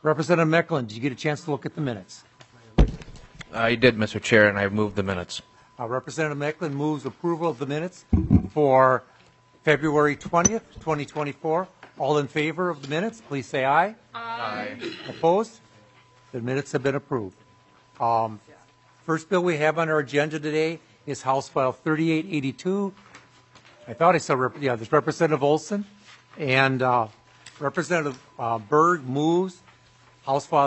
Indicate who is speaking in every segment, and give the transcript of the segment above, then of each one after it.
Speaker 1: Representative Mecklen, did you get a chance to look at the minutes?
Speaker 2: I did, Mr. Chair, and I moved the minutes.
Speaker 1: Representative Mecklen moves approval of the minutes for February 20th, 2024. All in favor of the minutes, please say aye.
Speaker 2: Aye.
Speaker 1: Opposed? The minutes have been approved. First bill we have on our agenda today is House File 3882. I thought I saw, there's Representative Olson, and Representative Berg moves House File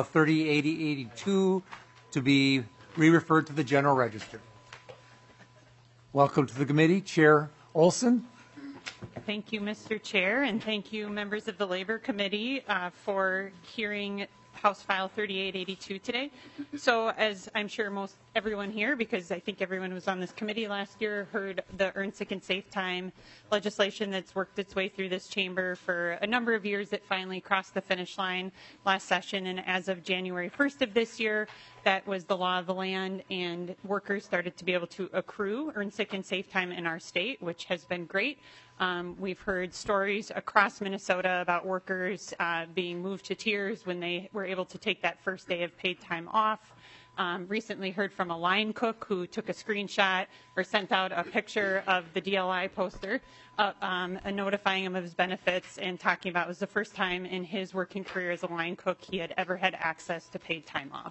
Speaker 1: 3882 to be re-referred to the General Register. Welcome to the committee, Chair Olson.
Speaker 3: Thank you, Mr. Chair, and thank you, members of the Labor Committee, for hearing House File 3882 today. So, as I'm sure everyone here, because I think everyone who was on this committee last year, heard the Earn Sick and Safe Time legislation that's worked its way through this chamber for a number of years. That finally crossed the finish line last session, and as of January 1st of this year, that was the law of the land, and workers started to be able to accrue Earn Sick and Safe Time in our state, which has been great. We've heard stories across Minnesota about workers being moved to tears when they were able to take that first day of paid time off. Recently heard from a line cook who took a screenshot or sent out a picture of the DLI poster notifying him of his benefits and talking about it was the first time in his working career as a line cook he had ever had access to paid time off.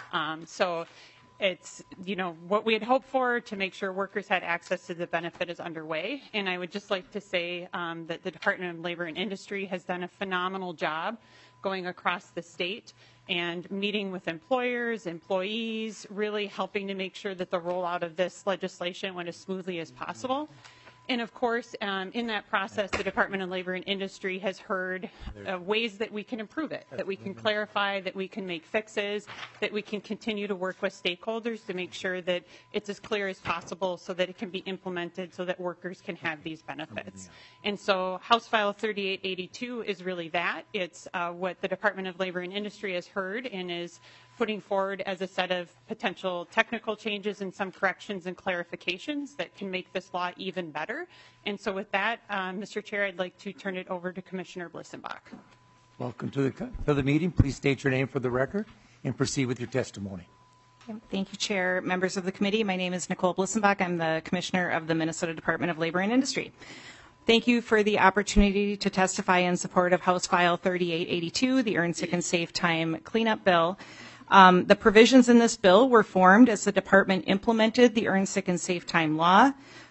Speaker 3: So it's, what we had hoped for to make sure workers had access to the benefit is underway. And I would just like to say that the Department of Labor and Industry has done a phenomenal job going across the state and meeting with employers, employees, really helping to make sure that the rollout of this legislation went as smoothly as possible. And of course, in that process, the Department of Labor and Industry has heard ways that we can improve it, that we can clarify, that we can make fixes, that we can continue to work with stakeholders to make sure that it's as clear as possible so that it can be implemented so that workers can have these benefits. And so House File 3882 is really that. It's what the Department of Labor and Industry has heard and is putting forward as a set of potential technical changes and some corrections and clarifications that can make this law even better. And so with that, Mr. Chair, I'd like to turn it over to Commissioner Blissenbach.
Speaker 1: Welcome to the meeting. Please state your name for the record and proceed with your testimony.
Speaker 4: Thank you, Chair. Members of the committee, my name is Nicole Blissenbach. I'm the Commissioner of the Minnesota Department of Labor and Industry. Thank you for the opportunity to testify in support of House File 3882, the Earn Sick and Safe Time Cleanup Bill. The provisions in this bill were formed as the department implemented the Earn Sick and Safe Time law.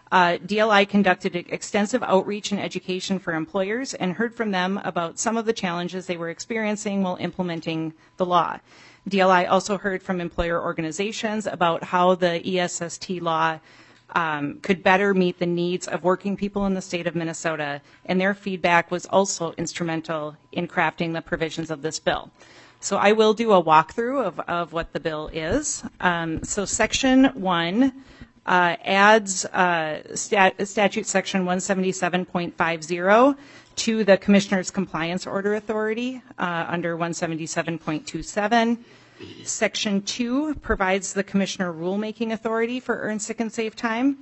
Speaker 4: DLI conducted extensive outreach and education for employers and heard from them about some of the challenges they were experiencing while implementing the law. DLI also heard from employer organizations about how the ESST law could better meet the needs of working people in the state of Minnesota, and their feedback was also instrumental in crafting the provisions of this bill. So I will do a walkthrough of what the bill is. So Section 1 adds statute Section 177.50 to the Commissioner's Compliance Order Authority under 177.27. Section 2 provides the Commissioner rulemaking authority for Earn Sick and Safe Time.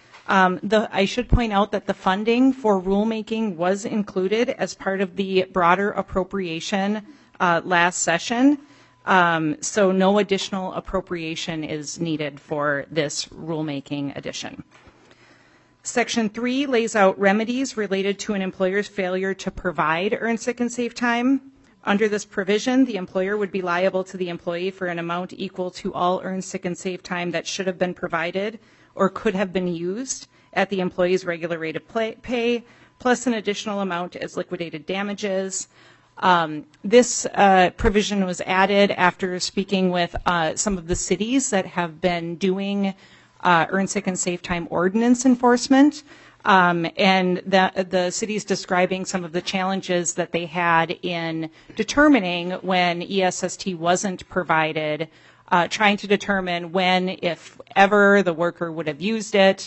Speaker 4: I should point out that the funding for rulemaking was included as part of the broader appropriation last session, so no additional appropriation is needed for this rulemaking addition. Section 3 lays out remedies related to an employer's failure to provide Earn Sick and Safe Time. Under this provision, the employer would be liable to the employee for an amount equal to all Earn Sick and Safe Time that should have been provided or could have been used at the employee's regular rate of pay, plus an additional amount as liquidated damages. This provision was added after speaking with some of the cities that have been doing Earn Sick and Safe Time ordinance enforcement, and the cities describing some of the challenges that they had in determining when ESST wasn't provided, trying to determine when, if ever, the worker would have used it,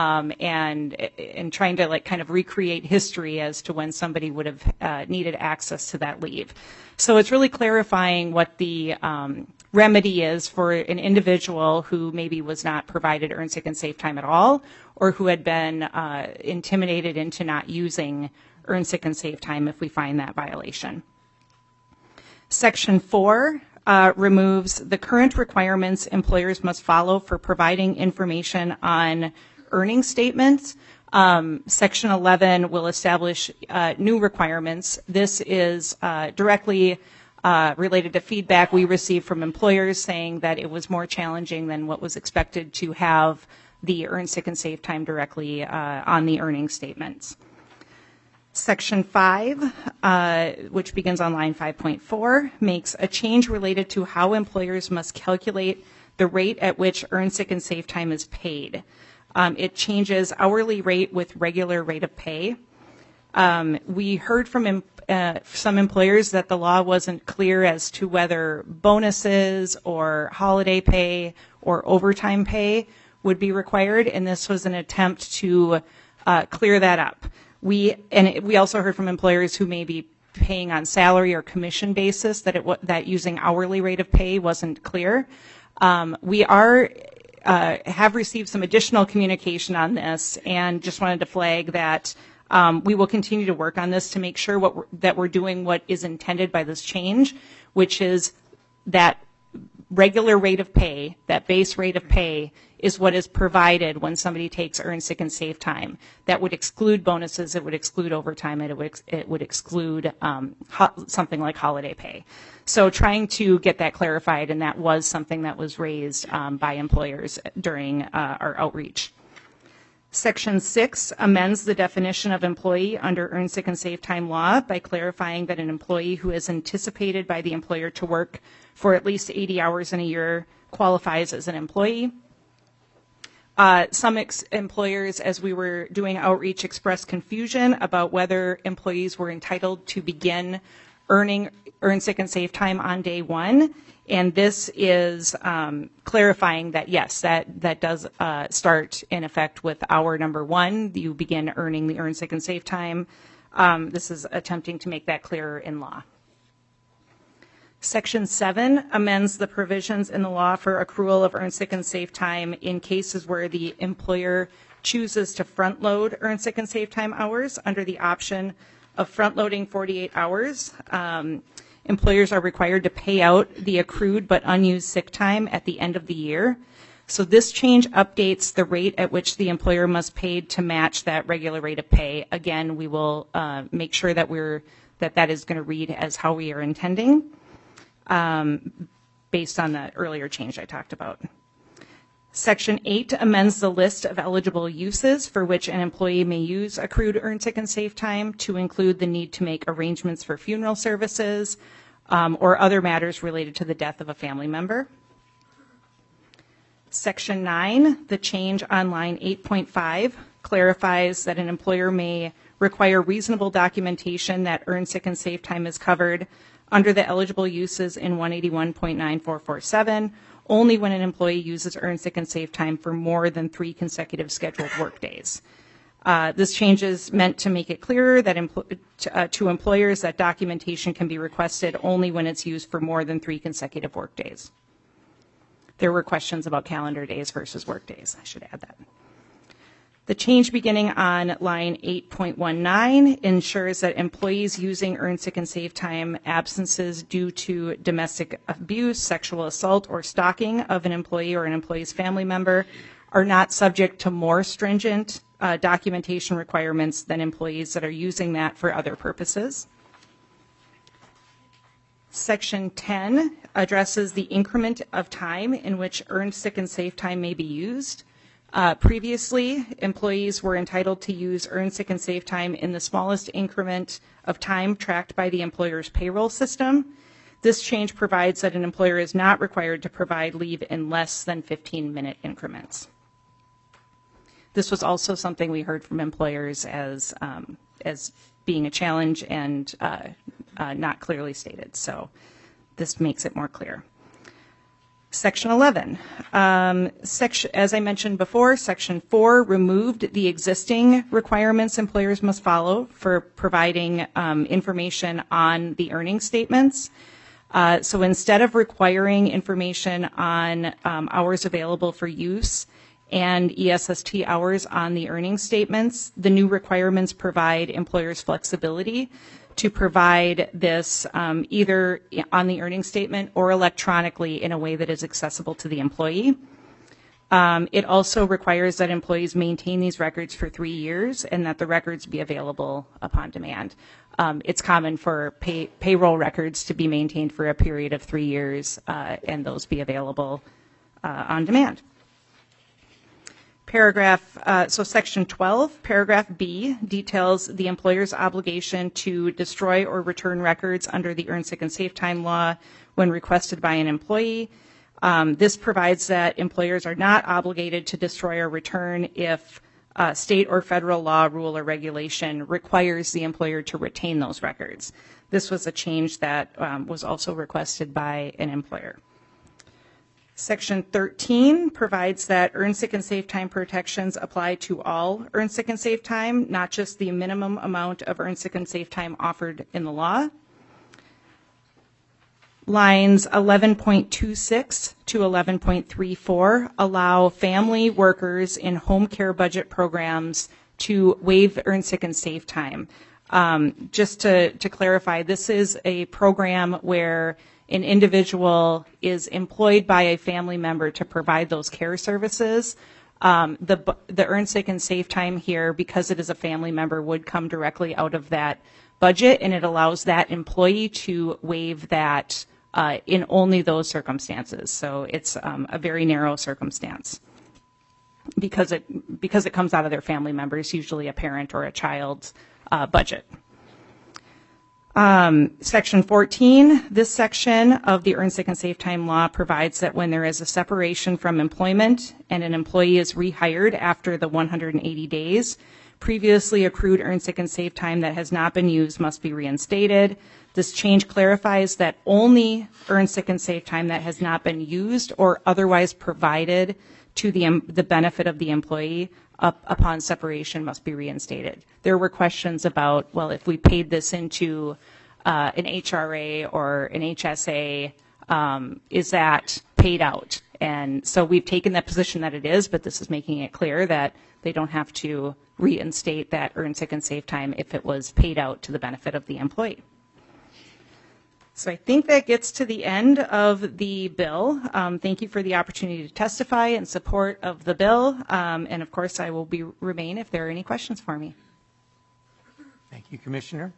Speaker 4: and trying to kind of recreate history as to when somebody would have needed access to that leave. So it's really clarifying what the remedy is for an individual who maybe was not provided Earn Sick and Safe Time at all, or who had been intimidated into not using Earn Sick and Safe Time if we find that violation. Section 4 removes the current requirements employers must follow for providing information on earning statements. Section 11 will establish new requirements. This is directly related to feedback we received from employers saying that it was more challenging than what was expected to have the earn sick and save time directly on the earning statements. Section 5, which begins on line 5.4, makes a change related to how employers must calculate the rate at which earn sick and save time is paid. It changes hourly rate with regular rate of pay. We heard from some employers that the law wasn't clear as to whether bonuses or holiday pay or overtime pay would be required, and this was an attempt to clear that up. We also heard from employers who may be paying on salary or commission basis that using hourly rate of pay wasn't clear. We have received some additional communication on this, and just wanted to flag that we will continue to work on this to make sure that we're doing what is intended by this change, which is that regular rate of pay, that base rate of pay, is what is provided when somebody takes earn sick and save time. That would exclude bonuses, it would exclude overtime, it would exclude something like holiday pay. So trying to get that clarified, and that was something that was raised by employers during our outreach. Section 6 amends the definition of employee under earn sick and save time law by clarifying that an employee who is anticipated by the employer to work for at least 80 hours in a year qualifies as an employee. Some employers, as we were doing outreach, expressed confusion about whether employees were entitled to begin earning earn sick and save time on day one. And this is clarifying that, yes, that does start in effect with hour number 1. You begin earning the earn sick and save time. This is attempting to make that clearer in law. Section 7 amends the provisions in the law for accrual of earn sick and save time in cases where the employer chooses to front load earn sick and save time hours under the option of front loading 48 hours. Employers are required to pay out the accrued but unused sick time at the end of the year. So this change updates the rate at which the employer must pay to match that regular rate of pay. Again, we will make sure that that is going to read as how we are intending. Based on the earlier change I talked about. Section 8 amends the list of eligible uses for which an employee may use accrued earn sick and save time to include the need to make arrangements for funeral services or other matters related to the death of a family member. Section 9, the change on line 8.5, clarifies that an employer may require reasonable documentation that earn sick and save time is covered under the eligible uses in 181.9447 only when an employee uses earn sick and save time for more than 3 consecutive scheduled work days. This change is meant to make it clearer that to employers that documentation can be requested only when it's used for more than 3 consecutive work days. There were questions about calendar days versus work days. I should add that. The change beginning on line 8.19 ensures that employees using earn sick and save time absences due to domestic abuse, sexual assault, or stalking of an employee or an employee's family member are not subject to more stringent documentation requirements than employees that are using that for other purposes. Section 10 addresses the increment of time in which earned sick and save time may be used. Previously, employees were entitled to use earned sick and save time in the smallest increment of time tracked by the employer's payroll system. This change provides that an employer is not required to provide leave in less than 15-minute increments. This was also something we heard from employers as being a challenge and not clearly stated. So this makes it more clear. Section 11. As I mentioned before, Section 4 removed the existing requirements employers must follow for providing information on the earning statements. So instead of requiring information on hours available for use and ESST hours on the earning statements, the new requirements provide employers flexibility to provide this either on the earnings statement or electronically in a way that is accessible to the employee. It also requires that employees maintain these records for 3 years and that the records be available upon demand. It's common for payroll records to be maintained for a period of 3 years and those be available on demand. Section 12, paragraph B, details the employer's obligation to destroy or return records under the Earned Sick and Safe Time law when requested by an employee. This provides that employers are not obligated to destroy or return if state or federal law, rule, or regulation requires the employer to retain those records. This was a change that was also requested by an employer. Section 13 provides that Earned Sick and Safe Time protections apply to all Earned Sick and Safe Time, not just the minimum amount of Earned Sick and Safe Time offered in the law. Lines 11.26 to 11.34 allow family workers in home care budget programs to waive Earned Sick and Safe Time. Just to clarify, this is a program where an individual is employed by a family member to provide those care services. The Earned Sick and Safe Time here, because it is a family member, would come directly out of that budget, and it allows that employee to waive that in only those circumstances. So it's a very narrow circumstance because it comes out of their family members, usually a parent or a child's budget. Section 14, this section of the Earned Sick and Safe Time law provides that when there is a separation from employment and an employee is rehired after the 180 days, previously accrued Earned Sick and Safe Time that has not been used must be reinstated. This change clarifies that only Earned Sick and Safe Time that has not been used or otherwise provided to the benefit of the employee upon separation must be reinstated. There were questions about, well, if we paid this into an HRA or an HSA, is that paid out? And so we've taken that position that it is, but this is making it clear that they don't have to reinstate that Earned Sick and Safe Time if it was paid out to the benefit of the employee. So I think that gets to the end of the bill. Thank you for the opportunity to testify in support of the bill. And of course, I will remain if there are any questions for me.
Speaker 1: Thank you, Commissioner.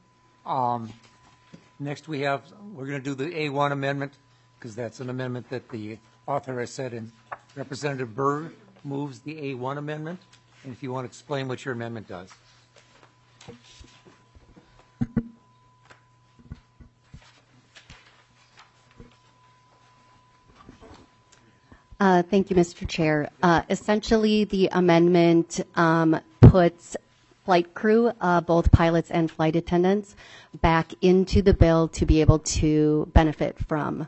Speaker 1: Next we're going to do the A1 amendment because that's an amendment that the author has said, and Representative Burr moves the A1 amendment. And if you want to explain what your amendment does.
Speaker 5: Thank you, Mr. Chair. Essentially, the amendment puts flight crew, both pilots and flight attendants, back into the bill to be able to benefit from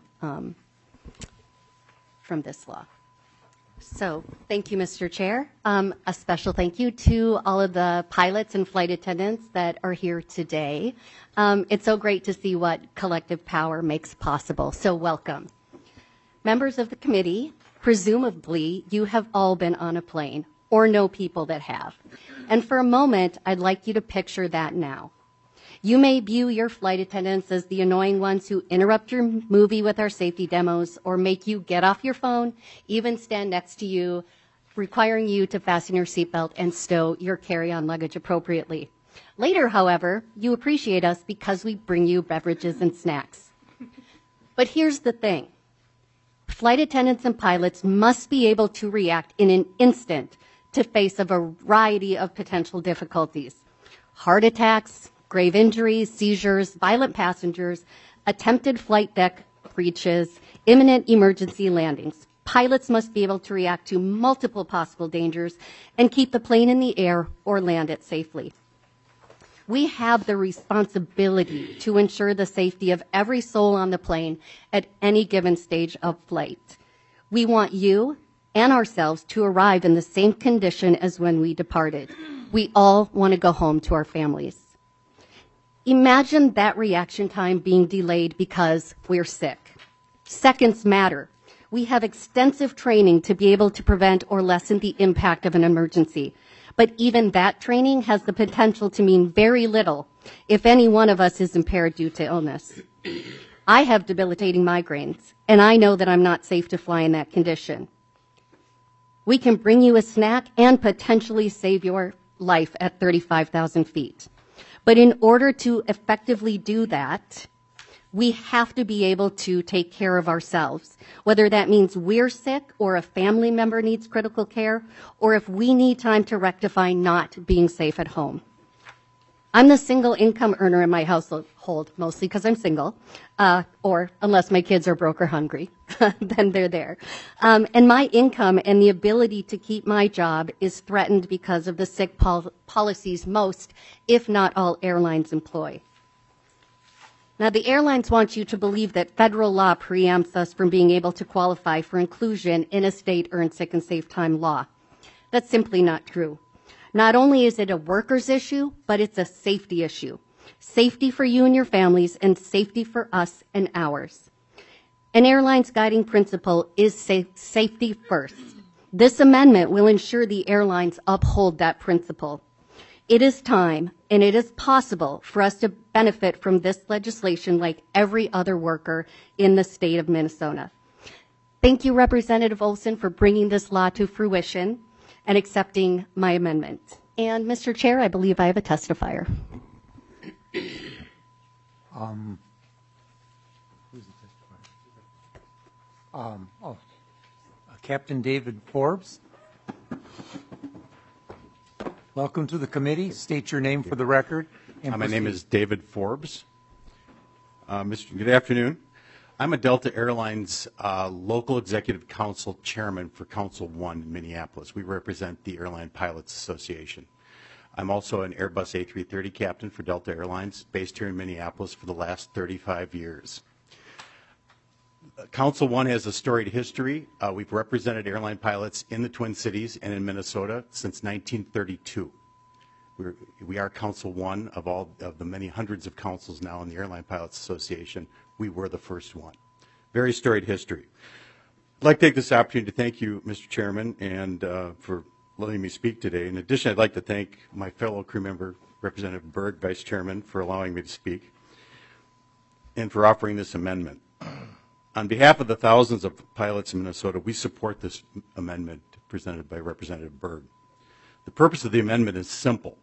Speaker 5: this law. So, thank you, Mr. Chair. A special thank you to all of the pilots and flight attendants that are here today. It's so great to see what collective power makes possible. So, welcome. Members of the committee, presumably, you have all been on a plane or know people that have. And for a moment, I'd like you to picture that now. You may view your flight attendants as the annoying ones who interrupt your movie with our safety demos or make you get off your phone, even stand next to you, requiring you to fasten your seatbelt and stow your carry-on luggage appropriately. Later, however, you appreciate us because we bring you beverages and snacks. But here's the thing. Flight attendants and pilots must be able to react in an instant to face a variety of potential difficulties. Heart attacks, grave injuries, seizures, violent passengers, attempted flight deck breaches, imminent emergency landings. Pilots must be able to react to multiple possible dangers and keep the plane in the air or land it safely. We have the responsibility to ensure the safety of every soul on the plane at any given stage of flight. We want you and ourselves to arrive in the same condition as when we departed. We all want to go home to our families. Imagine that reaction time being delayed because we're sick. Seconds matter. We have extensive training to be able to prevent or lessen the impact of an emergency. But even that training has the potential to mean very little if any one of us is impaired due to illness. I have debilitating migraines, and I know that I'm not safe to fly in that condition. We can bring you a snack and potentially save your life at 35,000 feet. But in order to effectively do that, we have to be able to take care of ourselves, whether that means we're sick or a family member needs critical care, or if we need time to rectify not being safe at home. I'm the single income earner in my household, mostly because I'm single, or unless my kids are broke or hungry, then they're there. And my income and the ability to keep my job is threatened because of the sick policies most, if not all, airlines employ. Now, the airlines want you to believe that federal law preempts us from being able to qualify for inclusion in a state earned sick and safe time law. That's simply not true. Not only is it a workers' issue, but it's a safety issue. Safety for you and your families, and safety for us and ours. An airline's guiding principle is safety first. This amendment will ensure the airlines uphold that principle. It is time, and it is possible for us to benefit from this legislation like every other worker in the state of Minnesota. Thank you, Representative Olson, for bringing this law to fruition and accepting my amendment. And Mr. Chair, I believe I have a testifier.
Speaker 1: Who's the testifier? Captain David Forbes. Welcome to the committee. State your name for the record. And
Speaker 6: My name
Speaker 1: proceed.
Speaker 6: is David Forbes. Good afternoon. I'm a Delta Airlines local executive council chairman for Council 1 in Minneapolis. We represent the Airline Pilots Association. I'm also an Airbus A330 captain for Delta Airlines, based here in Minneapolis for the last 35 years. Council 1 has a storied history. We've represented airline pilots in the Twin Cities and in Minnesota since 1932. We are Council 1 of all of the many hundreds of councils now in the Airline Pilots Association. We were the first one. Very storied history. I'd like to take this opportunity to thank you, Mr. Chairman, and for letting me speak today. In addition, I'd like to thank my fellow crew member, Representative Berg, Vice Chairman, for allowing me to speak and for offering this amendment. On behalf of the thousands of pilots in Minnesota, we support this amendment presented by Representative Berg. The purpose of the amendment is simple.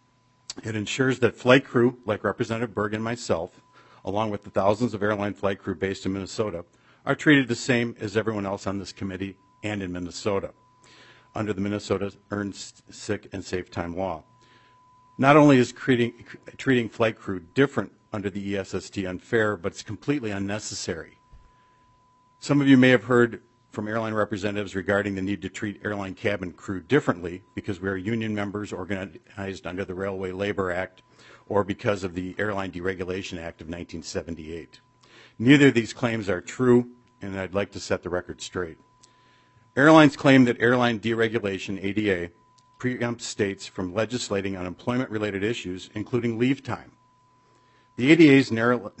Speaker 6: It ensures that flight crew, like Representative Berg and myself, along with the thousands of airline flight crew based in Minnesota, are treated the same as everyone else on this committee and in Minnesota under the Minnesota Earned Sick and Safe Time Law. Not only is treating flight crew different under the ESST unfair, but it's completely unnecessary. Some of you may have heard from airline representatives regarding the need to treat airline cabin crew differently because we are union members organized under the Railway Labor Act or because of the Airline Deregulation Act of 1978. Neither of these claims are true, and I'd like to set the record straight. Airlines claim that airline deregulation, ADA, preempts states from legislating on employment-related issues, including leave time. The ADA's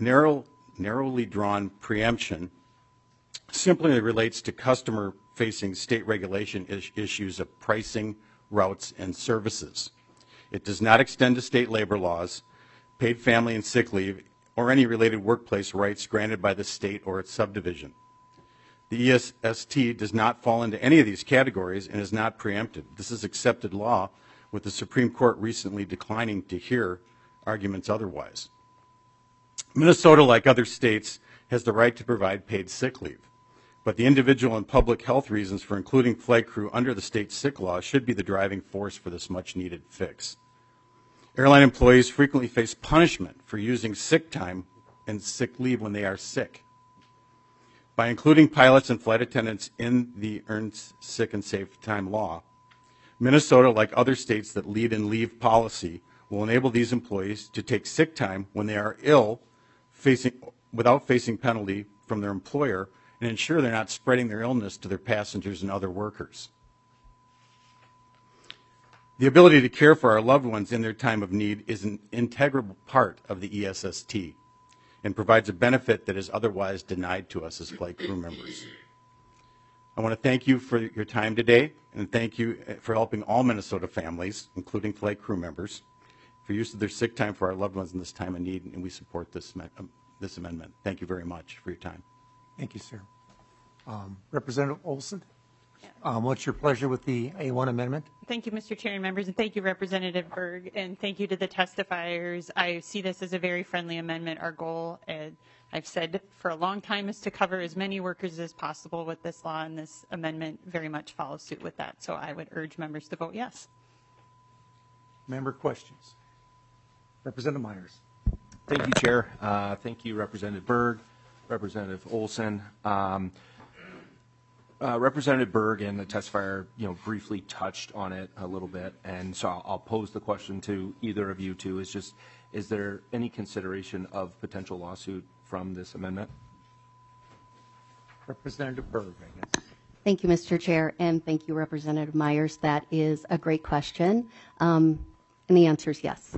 Speaker 6: narrowly drawn preemption simply relates to customer-facing state regulation issues of pricing, routes, and services. It does not extend to state labor laws, paid family and sick leave, or any related workplace rights granted by the state or its subdivision. The ESST does not fall into any of these categories and is not preempted. This is accepted law, with the Supreme Court recently declining to hear arguments otherwise. Minnesota, like other states, has the right to provide paid sick leave, but the individual and public health reasons for including flight crew under the state sick law should be the driving force for this much-needed fix. Airline employees frequently face punishment for using sick time and sick leave when they are sick. By including pilots and flight attendants in the Earned Sick and Safe Time law, Minnesota, like other states that lead in leave policy, will enable these employees to take sick time when they are ill without facing penalty from their employer and ensure they're not spreading their illness to their passengers and other workers. The ability to care for our loved ones in their time of need is an integral part of the ESST and provides a benefit that is otherwise denied to us as flight crew members. I want to thank you for your time today, and thank you for helping all Minnesota families, including flight crew members, for use of their sick time for our loved ones in this time of need, and we support this amendment. Thank you very much for your time.
Speaker 1: Thank you, sir. Representative Olson, what's your pleasure with the A1 amendment?
Speaker 3: Thank you, Mr. Chair and members, and thank you, Representative Berg, and thank you to the testifiers. I see this as a very friendly amendment. Our goal, I've said for a long time, is to cover as many workers as possible with this law, and this amendment very much follows suit with that. So I would urge members to vote yes.
Speaker 1: Member questions? Representative Myers.
Speaker 7: Thank you, Chair. Thank you, Representative Berg, Representative Olson. Representative Berg and the testifier, briefly touched on it a little bit, and so I'll pose the question to either of you two. Is there any consideration of potential lawsuit from this amendment?
Speaker 1: Representative Berg, I guess.
Speaker 5: Thank you, Mr. Chair, and thank you, Representative Myers. That is a great question, and the answer is yes.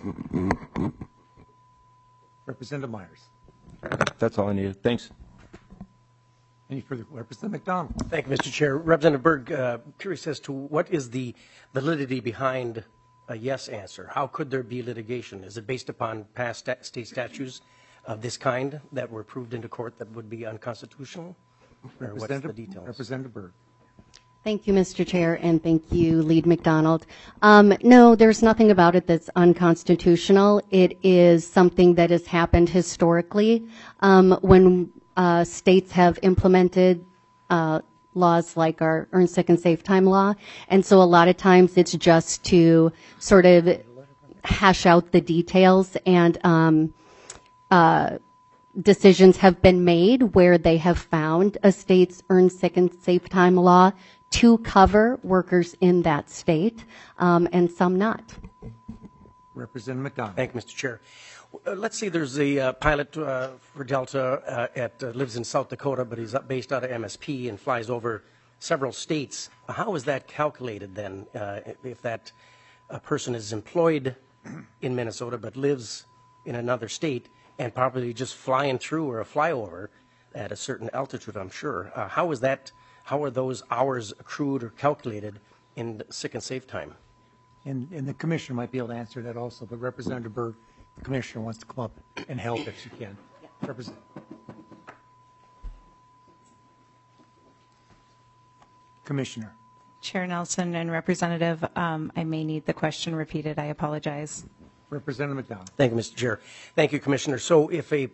Speaker 1: Representative Myers.
Speaker 7: That's all I needed. Thanks.
Speaker 1: Any further? Representative McDonald.
Speaker 8: Thank you, Mr. Chair. Representative Berg, curious as to what is the validity behind a yes answer? How could there be litigation? Is it based upon past state statutes of this kind that were proved into court that would be unconstitutional? Or what's the details?
Speaker 1: Representative Berg.
Speaker 5: Thank you, Mr. Chair, and thank you, Lead McDonald. No, there's nothing about it that's unconstitutional. It is something that has happened historically when states have implemented laws like our Earn Sick and Safe Time law. And so a lot of times it's just to sort of hash out the details, and decisions have been made where they have found a state's Earn Sick and Safe Time law to cover workers in that state, and some not.
Speaker 1: Representative McDonald.
Speaker 8: Thank you, Mr. Chair. Let's say there's a pilot for Delta lives in South Dakota, but he's based out of MSP and flies over several states. How is that calculated then, if that person is employed in Minnesota but lives in another state and probably just flying through or a flyover at a certain altitude, I'm sure. How are those hours accrued or calculated in sick and safe time?
Speaker 1: And the commissioner might be able to answer that also, but Representative Berg, the commissioner, wants to come up and help if she can. Representative. Commissioner.
Speaker 4: Chair Nelson and Representative, I may need the question repeated. I apologize.
Speaker 1: Representative McDonald.
Speaker 8: Thank you, Mr. Chair. Thank you, Commissioner. So if a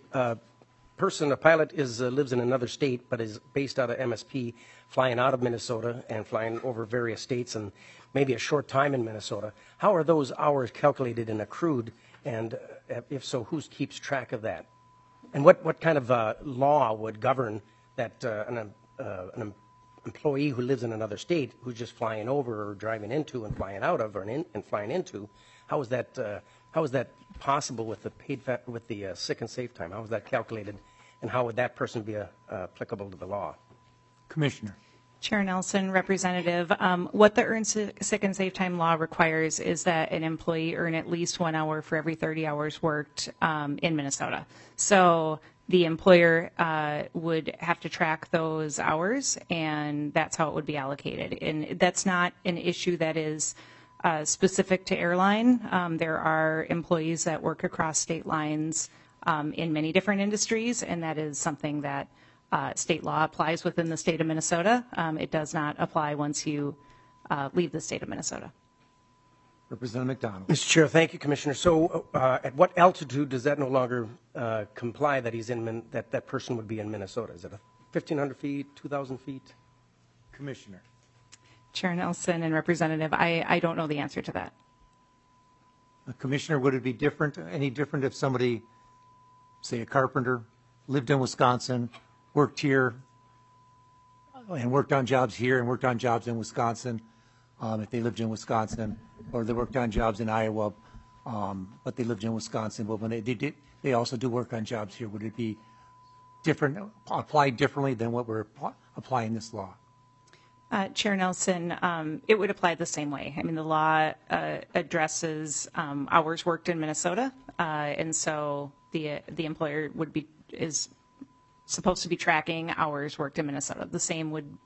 Speaker 8: pilot lives in another state but is based out of MSP, flying out of Minnesota and flying over various states and maybe a short time in Minnesota, how are those hours calculated and accrued? And if so, who keeps track of that? And what kind of law would govern that an employee who lives in another state who's just flying over or driving into and flying out of and flying into? How is that possible with the sick and safe time? How is that calculated, and how would that person be applicable to the law?
Speaker 1: Commissioner.
Speaker 4: Chair Nelson, Representative, what the Earn Sick and Safe Time law requires is that an employee earn at least 1 hour for every 30 hours worked in Minnesota. So the employer would have to track those hours, and that's how it would be allocated. And that's not an issue that is specific to airline. There are employees that work across state lines in many different industries, and that is something that state law applies within the state of Minnesota. It does not apply once you leave the state of Minnesota.
Speaker 1: Representative McDonald.
Speaker 8: Mr. Chair, thank you, Commissioner. So at what altitude does that no longer comply that he's in that person would be in Minnesota? Is it 1,500 feet, 2,000 feet?
Speaker 1: Commissioner.
Speaker 4: Chair Nelson and Representative, I don't know the answer to that.
Speaker 1: Commissioner, would it be any different if somebody, say a carpenter, lived in Wisconsin, worked here, and worked on jobs here and worked on jobs in Wisconsin, if they lived in Wisconsin, or they worked on jobs in Iowa, but they lived in Wisconsin, but when they also do work on jobs here, would it be different, applied differently than what we're applying this law?
Speaker 4: Chair Nelson, it would apply the same way. I mean, the law addresses hours worked in Minnesota, and so the employer is supposed to be tracking hours worked in Minnesota. The same would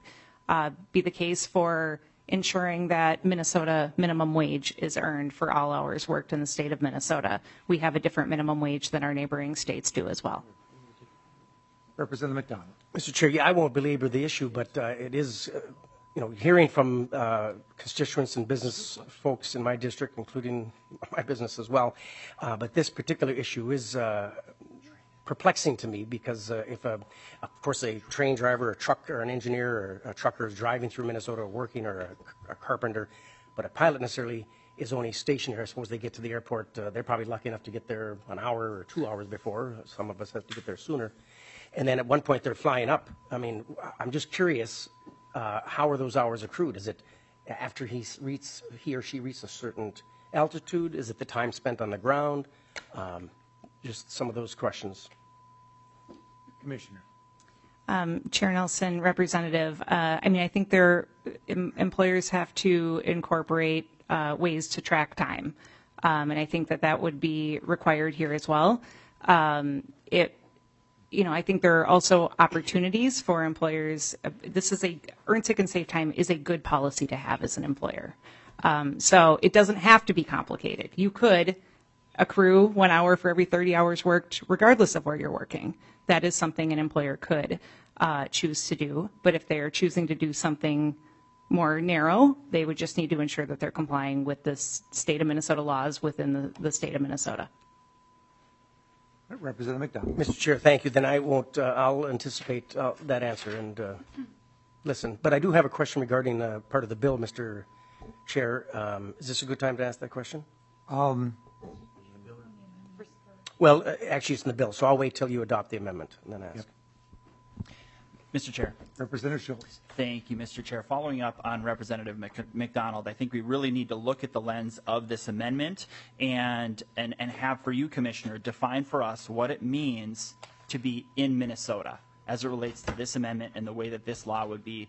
Speaker 4: be the case for ensuring that Minnesota minimum wage is earned for all hours worked in the state of Minnesota. We have a different minimum wage than our neighboring states do as well.
Speaker 1: Representative McDonald.
Speaker 8: Mr. Chair, yeah, I won't belabor the issue, but it is, hearing from constituents and business folks in my district, including my business as well, but this particular issue is perplexing to me because if, of course, a train driver, a truck, or an engineer, or a trucker is driving through Minnesota working, or a carpenter, but a pilot necessarily is only stationary. I suppose they get to the airport, they're probably lucky enough to get there an hour or 2 hours before. Some of us have to get there sooner. And then at one point they're flying up. I mean, I'm just curious, how are those hours accrued? Is it after he or she reaches a certain altitude? Is it the time spent on the ground? Just some of those questions.
Speaker 1: Commissioner.
Speaker 4: Chair Nelson, Representative, I think employers have to incorporate ways to track time, and I think that would be required here as well. I think there are also opportunities for employers. Earn Sick and Save Time is a good policy to have as an employer. So it doesn't have to be complicated. You could accrue 1 hour for every 30 hours worked, regardless of where you're working. That is something an employer could choose to do. But if they're choosing to do something more narrow, they would just need to ensure that they're complying with the state of Minnesota laws within the state of Minnesota.
Speaker 1: Representative McDonald.
Speaker 8: Mr. Chair, thank you. Then I won't, I'll anticipate that answer and listen. But I do have a question regarding part of the bill, Mr. Chair. Is this a good time to ask that question? Well, actually, it's in the bill, so I'll wait till you adopt the amendment and then ask.
Speaker 1: Yep.
Speaker 9: Mr. Chair.
Speaker 1: Representative Schultz.
Speaker 9: Thank you, Mr. Chair. Following up on Representative McDonald, I think we really need to look at the lens of this amendment and have for you, Commissioner, define for us what it means to be in Minnesota as it relates to this amendment and the way that this law would be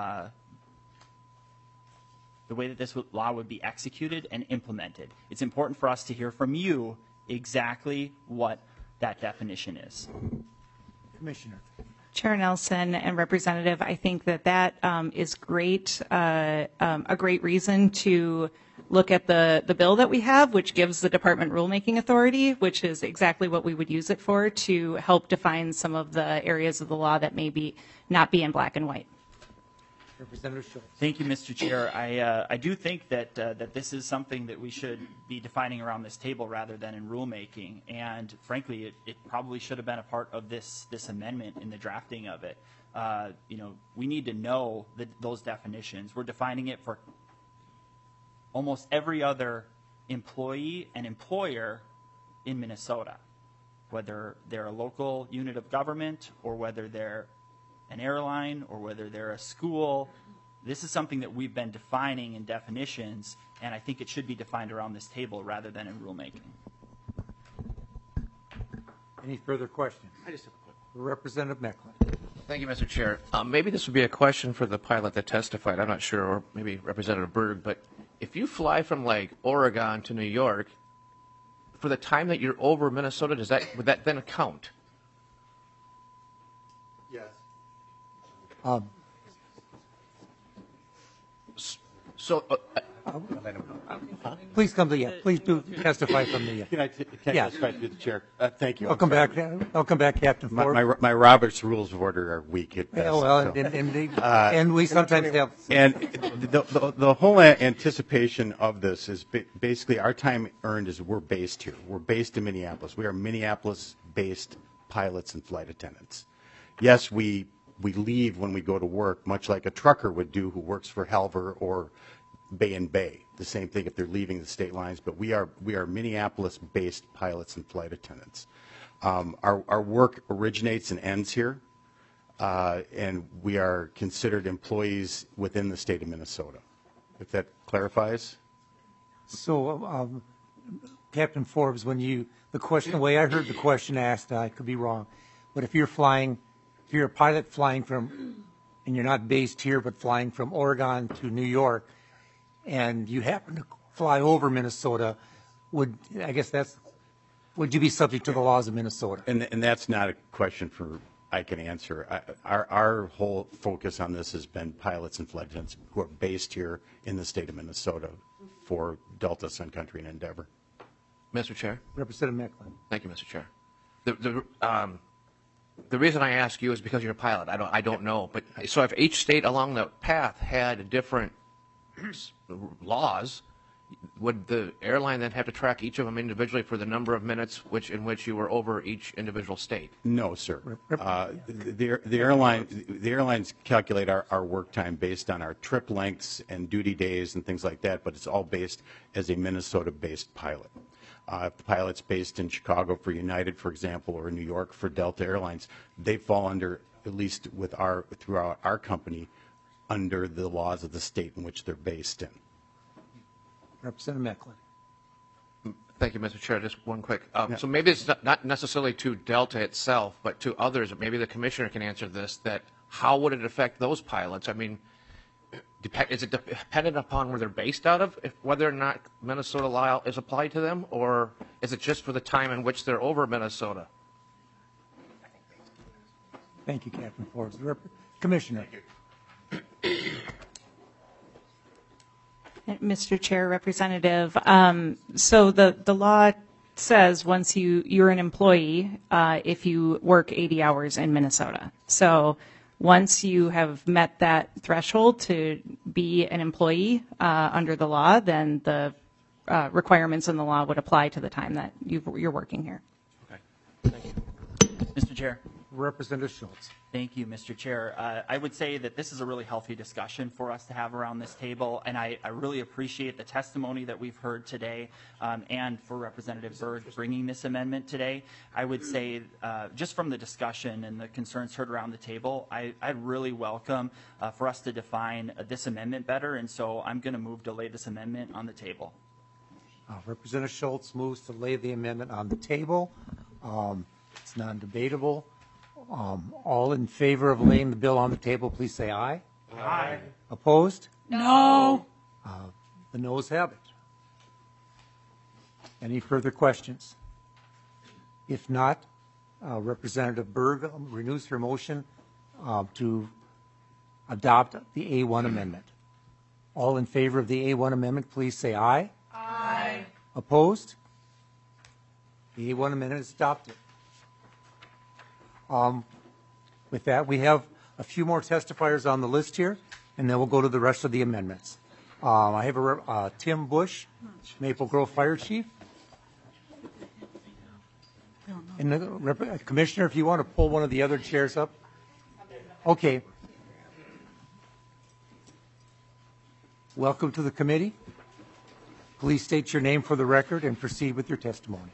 Speaker 9: executed and implemented. It's important for us to hear from you exactly what that definition is.
Speaker 1: Commissioner.
Speaker 4: Chair Nelson and Representative, I think that is great, a great reason to look at the bill that we have, which gives the department rulemaking authority, which is exactly what we would use it for, to help define some of the areas of the law that may not be in black and white.
Speaker 1: Representative Schultz.
Speaker 9: Thank you, Mr. Chair. I do think that this is something that we should be defining around this table rather than in rulemaking. And frankly, it probably should have been a part of this amendment in the drafting of it. We need to know those definitions. We're defining it for almost every other employee and employer in Minnesota, whether they're a local unit of government or whether they're an airline or whether they're a school. This is something that we've been defining in definitions, and I think it should be defined around this table rather than in rulemaking.
Speaker 1: Any further questions?
Speaker 2: I just have a quick.
Speaker 1: Representative Mecklin.
Speaker 2: Thank you, Mr. Chair. Maybe this would be a question for the pilot that testified. I'm not sure, or maybe Representative Berg, but if you fly from like Oregon to New York, for the time that you're over Minnesota, would that then count?
Speaker 6: Yes.
Speaker 2: So,
Speaker 1: Please come to please do testify from the.
Speaker 6: Can I testify through the chair? Thank you.
Speaker 1: Welcome back, Captain Ford.
Speaker 6: My Robert's Rules of Order are weak at best.
Speaker 1: Yeah, well,
Speaker 6: so.
Speaker 1: and we sometimes have.
Speaker 6: And the whole anticipation of this is basically our time earned is we're based here. We're based in Minneapolis. We are Minneapolis-based pilots and flight attendants. Yes, we leave when we go to work, much like a trucker would do who works for Halver or Bay and Bay. The same thing if they're leaving the state lines. But we are Minneapolis-based pilots and flight attendants. Our work originates and ends here, and we are considered employees within the state of Minnesota. If that clarifies.
Speaker 1: So, Captain Forbes, the way I heard the question asked, I could be wrong, but if you're a pilot flying from, and you're not based here, but flying from Oregon to New York, and you happen to fly over Minnesota, would you be subject to the laws of Minnesota?
Speaker 6: And that's not a question for, I can answer. Our whole focus on this has been pilots and flight attendants who are based here in the state of Minnesota for Delta, Sun Country, and Endeavor.
Speaker 2: Mr. Chair.
Speaker 1: Representative Mecklen.
Speaker 2: Thank you, Mr. Chair. The reason I ask you is because you're a pilot. I don't know, but so if each state along the path had different laws, would the airline then have to track each of them individually for the number of minutes in which you were over each individual state?
Speaker 6: No, sir. The airlines calculate our work time based on our trip lengths and duty days and things like that, but it's all based as a Minnesota-based pilot. If the pilot's based in Chicago for United, for example, or New York for Delta Airlines, they fall under, at least through our company, under the laws of the state in which they're based in.
Speaker 1: Representative Mecklen.
Speaker 2: Thank you, Mr. Chair. Just one quick. So maybe it's not necessarily to Delta itself, but to others. Maybe the commissioner can answer this. That how would it affect those pilots? I mean, is it dependent upon where they're based out of, whether or not Minnesota law is applied to them, or is it just for the time in which they're over Minnesota?
Speaker 1: Thank you, Captain Forbes. Commissioner.
Speaker 4: Mr. Chair, Representative, so the law says once you're an employee if you work 80 hours in Minnesota. So once you have met that threshold to be an employee under the law, then the requirements in the law would apply to the time that you're working here.
Speaker 2: Okay. Thank you.
Speaker 9: Mr. Chair.
Speaker 1: Representative Schultz.
Speaker 9: Thank you, Mr. Chair. I would say that this is a really healthy discussion for us to have around this table, and I really appreciate the testimony that we've heard today, and for Representative Berg bringing this amendment today. I would say, just from the discussion and the concerns heard around the table, I'd really welcome for us to define this amendment better, and so I'm going to move to lay this amendment on the table.
Speaker 1: Representative Schultz moves to lay the amendment on the table. It's non-debatable. All in favor of laying the bill on the table, please say aye.
Speaker 9: Aye.
Speaker 1: Opposed?
Speaker 3: No.
Speaker 1: The noes have it. Any further questions? If not, Representative Berg renews her motion to adopt the A1 amendment. All in favor of the A1 amendment, please say aye.
Speaker 3: Aye.
Speaker 1: Opposed? The A1 amendment is adopted. With that, we have a few more testifiers on the list here, and then we'll go to the rest of the amendments. I have Tim Bush, Maple Grove Fire Chief. And the Commissioner, if you want to pull one of the other chairs up. Okay. Welcome to the committee. Please state your name for the record and proceed with your testimony.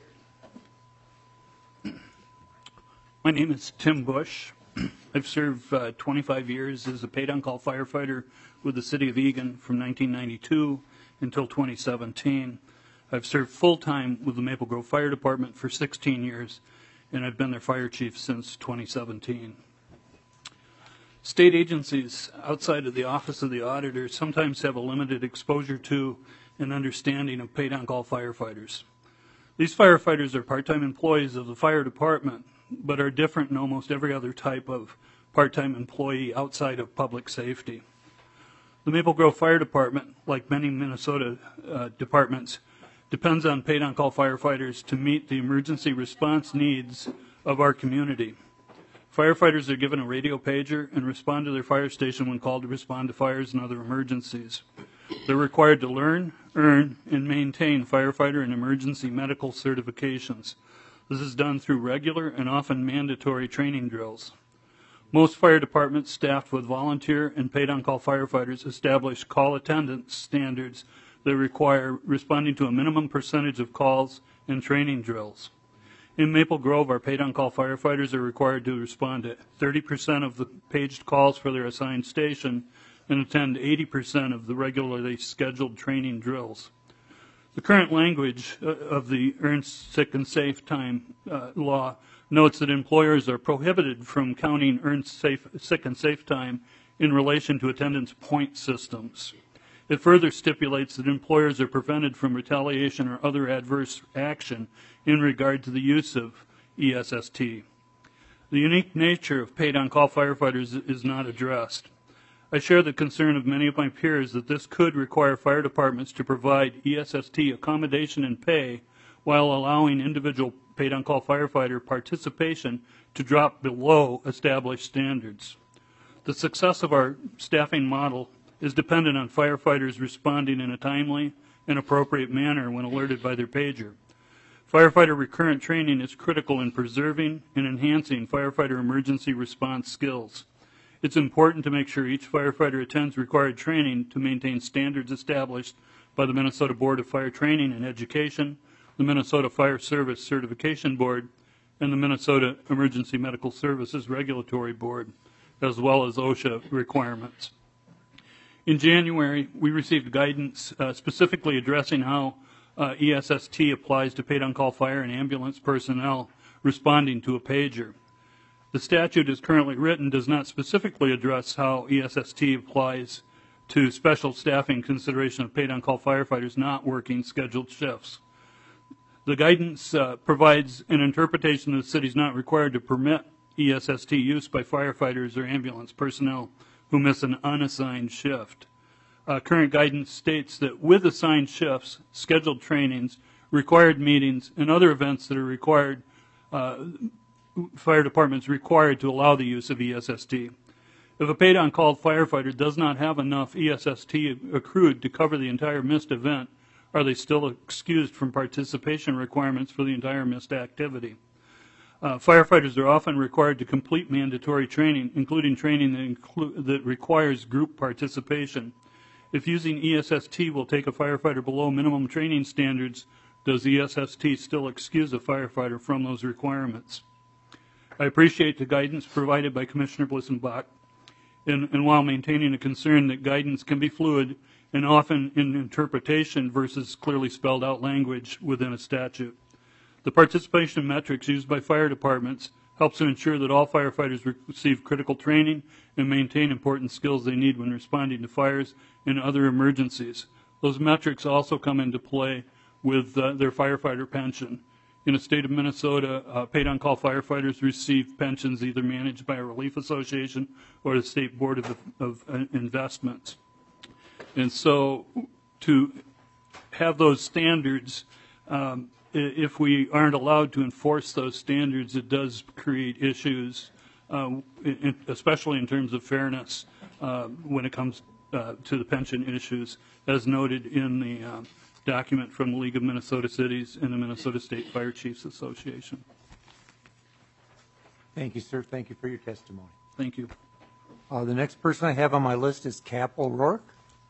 Speaker 10: My name is Tim Bush. I've served 25 years as a paid-on-call firefighter with the City of Eagan from 1992 until 2017. I've served full-time with the Maple Grove Fire Department for 16 years, and I've been their fire chief since 2017. State agencies outside of the Office of the Auditor sometimes have a limited exposure to and understanding of paid-on-call firefighters. These firefighters are part-time employees of the fire department, but are different than almost every other type of part-time employee outside of public safety. The Maple Grove Fire Department, like many Minnesota departments, depends on paid-on-call firefighters to meet the emergency response needs of our community. Firefighters are given a radio pager and respond to their fire station when called to respond to fires and other emergencies. They're required to learn, earn, and maintain firefighter and emergency medical certifications. This is done through regular and often mandatory training drills. Most fire departments staffed with volunteer and paid-on-call firefighters establish call attendance standards that require responding to a minimum percentage of calls and training drills. In Maple Grove, our paid-on-call firefighters are required to respond to 30% of the paged calls for their assigned station and attend 80% of the regularly scheduled training drills. The current language of the Earned Sick and Safe Time law notes that employers are prohibited from counting earned sick and safe time in relation to attendance point systems. It further stipulates that employers are prevented from retaliation or other adverse action in regard to the use of ESST. The unique nature of paid-on-call firefighters is not addressed. I share the concern of many of my peers that this could require fire departments to provide ESST accommodation and pay while allowing individual paid-on-call firefighter participation to drop below established standards. The success of our staffing model is dependent on firefighters responding in a timely and appropriate manner when alerted by their pager. Firefighter recurrent training is critical in preserving and enhancing firefighter emergency response skills. It's important to make sure each firefighter attends required training to maintain standards established by the Minnesota Board of Fire Training and Education, the Minnesota Fire Service Certification Board, and the Minnesota Emergency Medical Services Regulatory Board, as well as OSHA requirements. In January, we received guidance specifically addressing how ESST applies to paid-on-call fire and ambulance personnel responding to a pager. The statute as currently written does not specifically address how ESST applies to special staffing consideration of paid-on-call firefighters not working scheduled shifts. The guidance provides an interpretation that the city is not required to permit ESST use by firefighters or ambulance personnel who miss an unassigned shift. Current guidance states that with assigned shifts, scheduled trainings, required meetings, and other events that are required, fire departments required to allow the use of ESST. If a paid-on-call firefighter does not have enough ESST accrued to cover the entire missed event, are they still excused from participation requirements for the entire missed activity? Firefighters are often required to complete mandatory training, including training that requires group participation. If using ESST will take a firefighter below minimum training standards, does ESST still excuse a firefighter from those requirements? I appreciate the guidance provided by Commissioner Blissenbach, and while maintaining a concern that guidance can be fluid and often in interpretation versus clearly spelled out language within a statute. The participation metrics used by fire departments helps to ensure that all firefighters receive critical training and maintain important skills they need when responding to fires and other emergencies. Those metrics also come into play with their firefighter pension. In the state of Minnesota, paid-on-call firefighters receive pensions either managed by a relief association or the State Board of Investments. And so to have those standards, if we aren't allowed to enforce those standards, it does create issues, especially in terms of fairness when it comes to the pension issues, as noted in the document from the League of Minnesota Cities and the Minnesota State Fire Chiefs Association.
Speaker 1: Thank you, sir. Thank you for your testimony.
Speaker 10: Thank you.
Speaker 1: The next person I have on my list is Cap O'Rourke.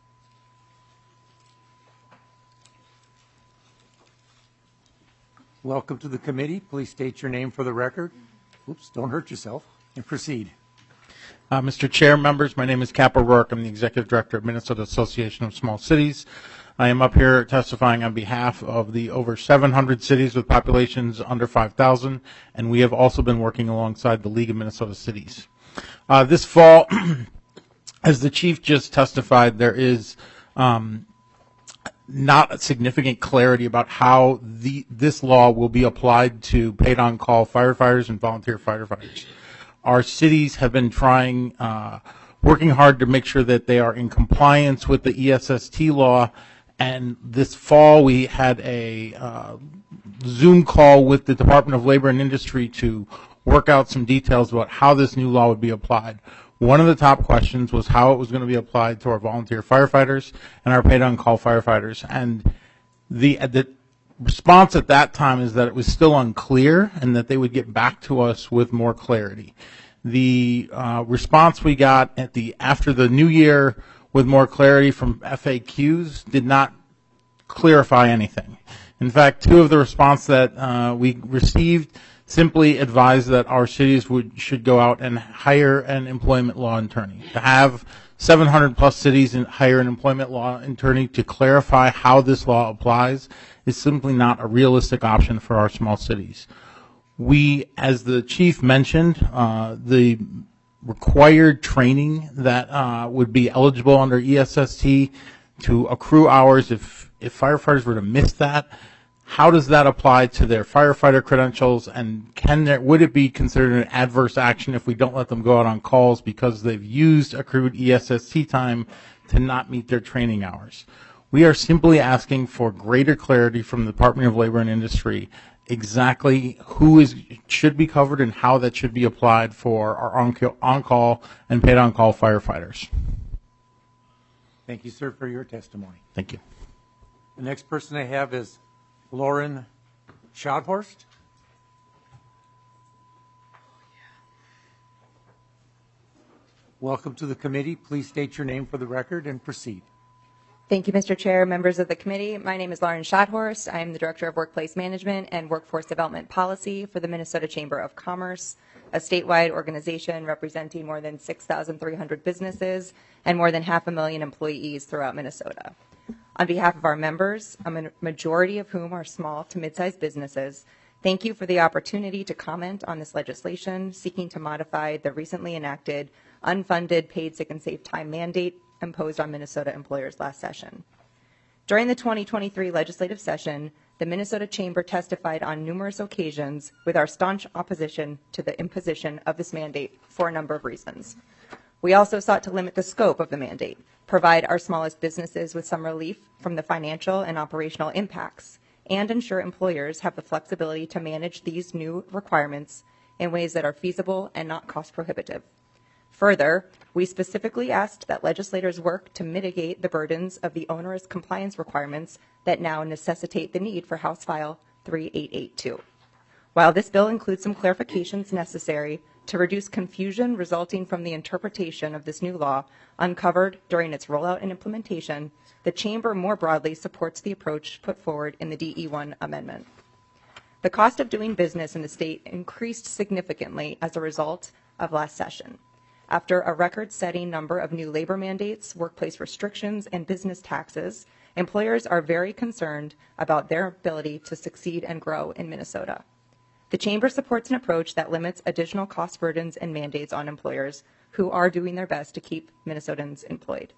Speaker 1: Welcome to the committee. Please state your name for the record. Oops, don't hurt yourself, and proceed.
Speaker 11: Mr. Chair, members, my name is Cap O'Rourke. I'm the Executive Director of Minnesota Association of Small Cities. I am up here testifying on behalf of the over 700 cities with populations under 5,000, and we have also been working alongside the League of Minnesota Cities. This fall, as the Chief just testified, there is not a significant clarity about how this law will be applied to paid-on-call firefighters and volunteer firefighters. Our cities have been trying, working hard to make sure that they are in compliance with the ESST law. And this fall, we had a Zoom call with the Department of Labor and Industry to work out some details about how this new law would be applied. One of the top questions was how it was going to be applied to our volunteer firefighters and our paid-on-call firefighters. And the response at that time is that it was still unclear and that they would get back to us with more clarity. The response we got after the new year with more clarity from FAQs did not clarify anything. In fact, two of the response that we received simply advised that our cities should go out and hire an employment law attorney. To have 700 plus cities and hire an employment law attorney to clarify how this law applies is simply not a realistic option for our small cities. We, as the Chief mentioned, the required training that would be eligible under ESST to accrue hours if firefighters were to miss that, how does that apply to their firefighter credentials, and would it be considered an adverse action if we don't let them go out on calls because they've used accrued ESST time to not meet their training hours? We are simply asking for greater clarity from the Department of Labor and Industry exactly who should be covered and how that should be applied for our on-call and paid on-call firefighters.
Speaker 1: Thank you, sir, for your testimony.
Speaker 11: Thank you.
Speaker 1: The next person I have is Lauren Schadhorst. Welcome to the committee. Please state your name for the record and proceed.
Speaker 12: Thank you, Mr. Chair, members of the committee. My name is Lauren Schadhorst. I am the Director of Workplace Management and Workforce Development Policy for the Minnesota Chamber of Commerce, a statewide organization representing more than 6,300 businesses and more than 500,000 employees throughout Minnesota. On behalf of our members, a majority of whom are small to mid-sized businesses, thank you for the opportunity to comment on this legislation seeking to modify the recently enacted unfunded paid sick and safe time mandate imposed on Minnesota employers last session. During the 2023 legislative session, the Minnesota Chamber testified on numerous occasions with our staunch opposition to the imposition of this mandate for a number of reasons. We also sought to limit the scope of the mandate, provide our smallest businesses with some relief from the financial and operational impacts, and ensure employers have the flexibility to manage these new requirements in ways that are feasible and not cost prohibitive. Further, we specifically asked that legislators work to mitigate the burdens of the onerous compliance requirements that now necessitate the need for House File 3882. While this bill includes some clarifications necessary to reduce confusion resulting from the interpretation of this new law uncovered during its rollout and implementation, the Chamber more broadly supports the approach put forward in the DE1 amendment. The cost of doing business in the state increased significantly as a result of last session. After a record-setting number of new labor mandates, workplace restrictions, and business taxes, employers are very concerned about their ability to succeed and grow in Minnesota. The Chamber supports an approach that limits additional cost burdens and mandates on employers who are doing their best to keep Minnesotans employed.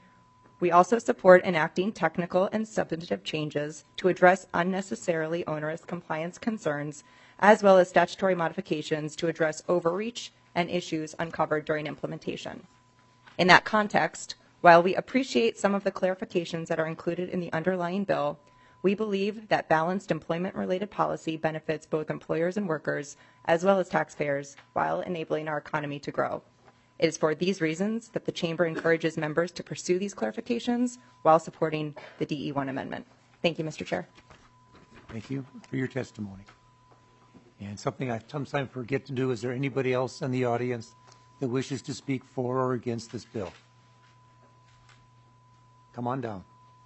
Speaker 12: We also support enacting technical and substantive changes to address unnecessarily onerous compliance concerns, as well as statutory modifications to address overreach and issues uncovered during implementation. In that context, while we appreciate some of the clarifications that are included in the underlying bill, we believe that balanced employment-related policy benefits both employers and workers, as well as taxpayers, while enabling our economy to grow. It is for these reasons that the Chamber encourages members to pursue these clarifications while supporting the DE1 amendment. Thank you, Mr. Chair.
Speaker 1: Thank you for your testimony. And something I sometimes forget to do, is there anybody else in the audience that wishes to speak for or against this bill? Come on down.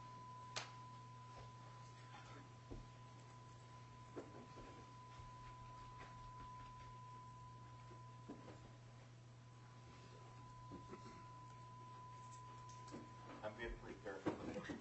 Speaker 6: I'm being pretty careful.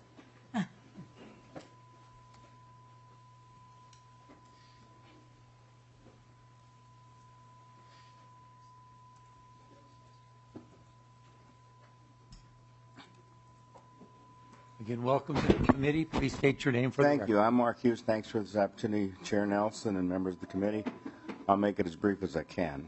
Speaker 1: Again, welcome to the committee. Please state your name for the record.
Speaker 13: Thank you. I'm Mark Hughes. Thanks for this opportunity, Chair Nelson and members of the committee. I'll make it as brief as I can.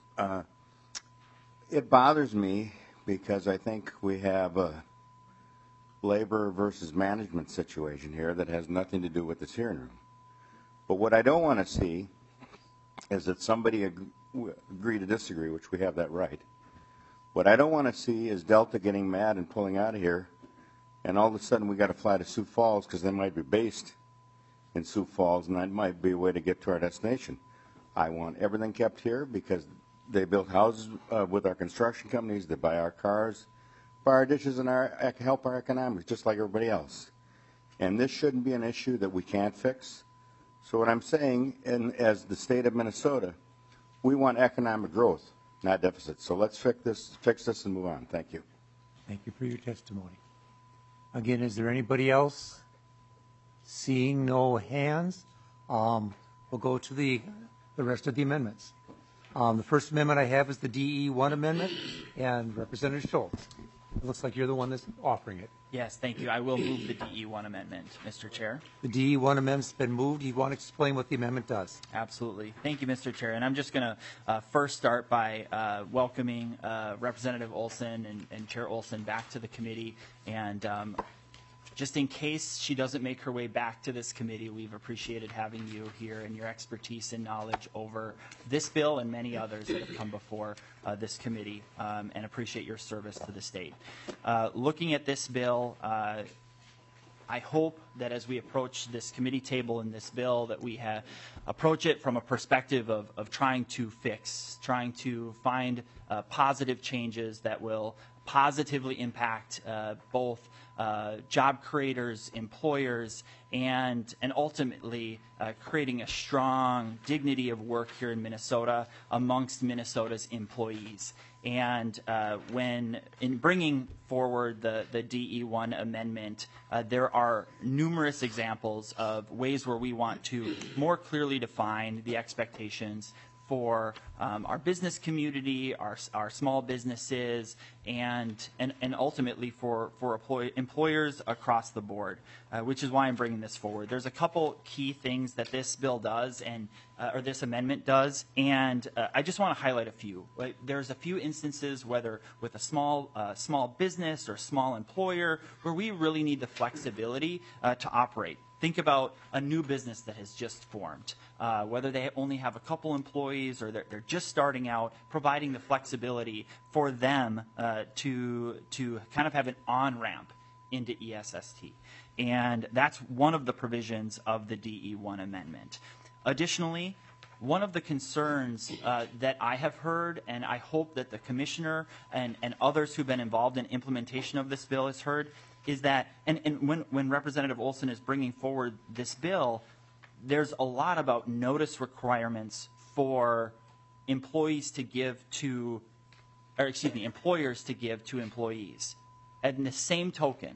Speaker 13: It bothers me because I think we have a labor versus management situation here that has nothing to do with this hearing room. But what I don't want to see is that somebody agree to disagree, which we have that right. What I don't want to see is Delta getting mad and pulling out of here, and all of a sudden we got to fly to Sioux Falls because they might be based in Sioux Falls, and that might be a way to get to our destination. I want everything kept here because they build houses with our construction companies, they buy our cars, buy our dishes, and help our economics just like everybody else. And this shouldn't be an issue that we can't fix. So what I'm saying, as the state of Minnesota, we want economic growth, not deficit. So let's fix this and move on. Thank you.
Speaker 1: Thank you for your testimony. Again, is there anybody else? Seeing no hands, we'll go to the rest of the amendments. The first amendment I have is the DE1 amendment, and Representative Schultz. It looks like you're the one that's offering it.
Speaker 9: Yes, thank you. I will move the DE1 amendment, Mr. Chair.
Speaker 1: The DE1 amendment's been moved. You want to explain what the amendment does?
Speaker 9: Absolutely. Thank you, Mr. Chair. And I'm just going to first start by welcoming Representative Olson and Chair Olson back to the committee. And just in case she doesn't make her way back to this committee, we've appreciated having you here and your expertise and knowledge over this bill and many others that have come before this committee, and appreciate your service to the state. Looking at this bill, I hope that as we approach this committee table in this bill, that we approach it from a perspective of trying to fix, trying to find positive changes that will positively impact both job creators, employers, and ultimately creating a strong dignity of work here in Minnesota amongst Minnesota's employees. And when in bringing forward the DE1 amendment, there are numerous examples of ways where we want to more clearly define the expectations for our business community, our small businesses, and ultimately for employers across the board, which is why I'm bringing this forward. There's a couple key things that this bill does, or this amendment does, and I just want to highlight a few. Like, there's a few instances, whether with a small business or small employer, where we really need the flexibility to operate. Think about a new business that has just formed, whether they only have a couple employees or they're just starting out, providing the flexibility for them to kind of have an on-ramp into ESST. And that's one of the provisions of the DE1 amendment. Additionally, one of the concerns that I have heard, and I hope that the commissioner and others who've been involved in implementation of this bill has heard, is that, and when Representative Olson is bringing forward this bill, there's a lot about notice requirements for employees to give to, or excuse me, employers to give to employees. And in the same token,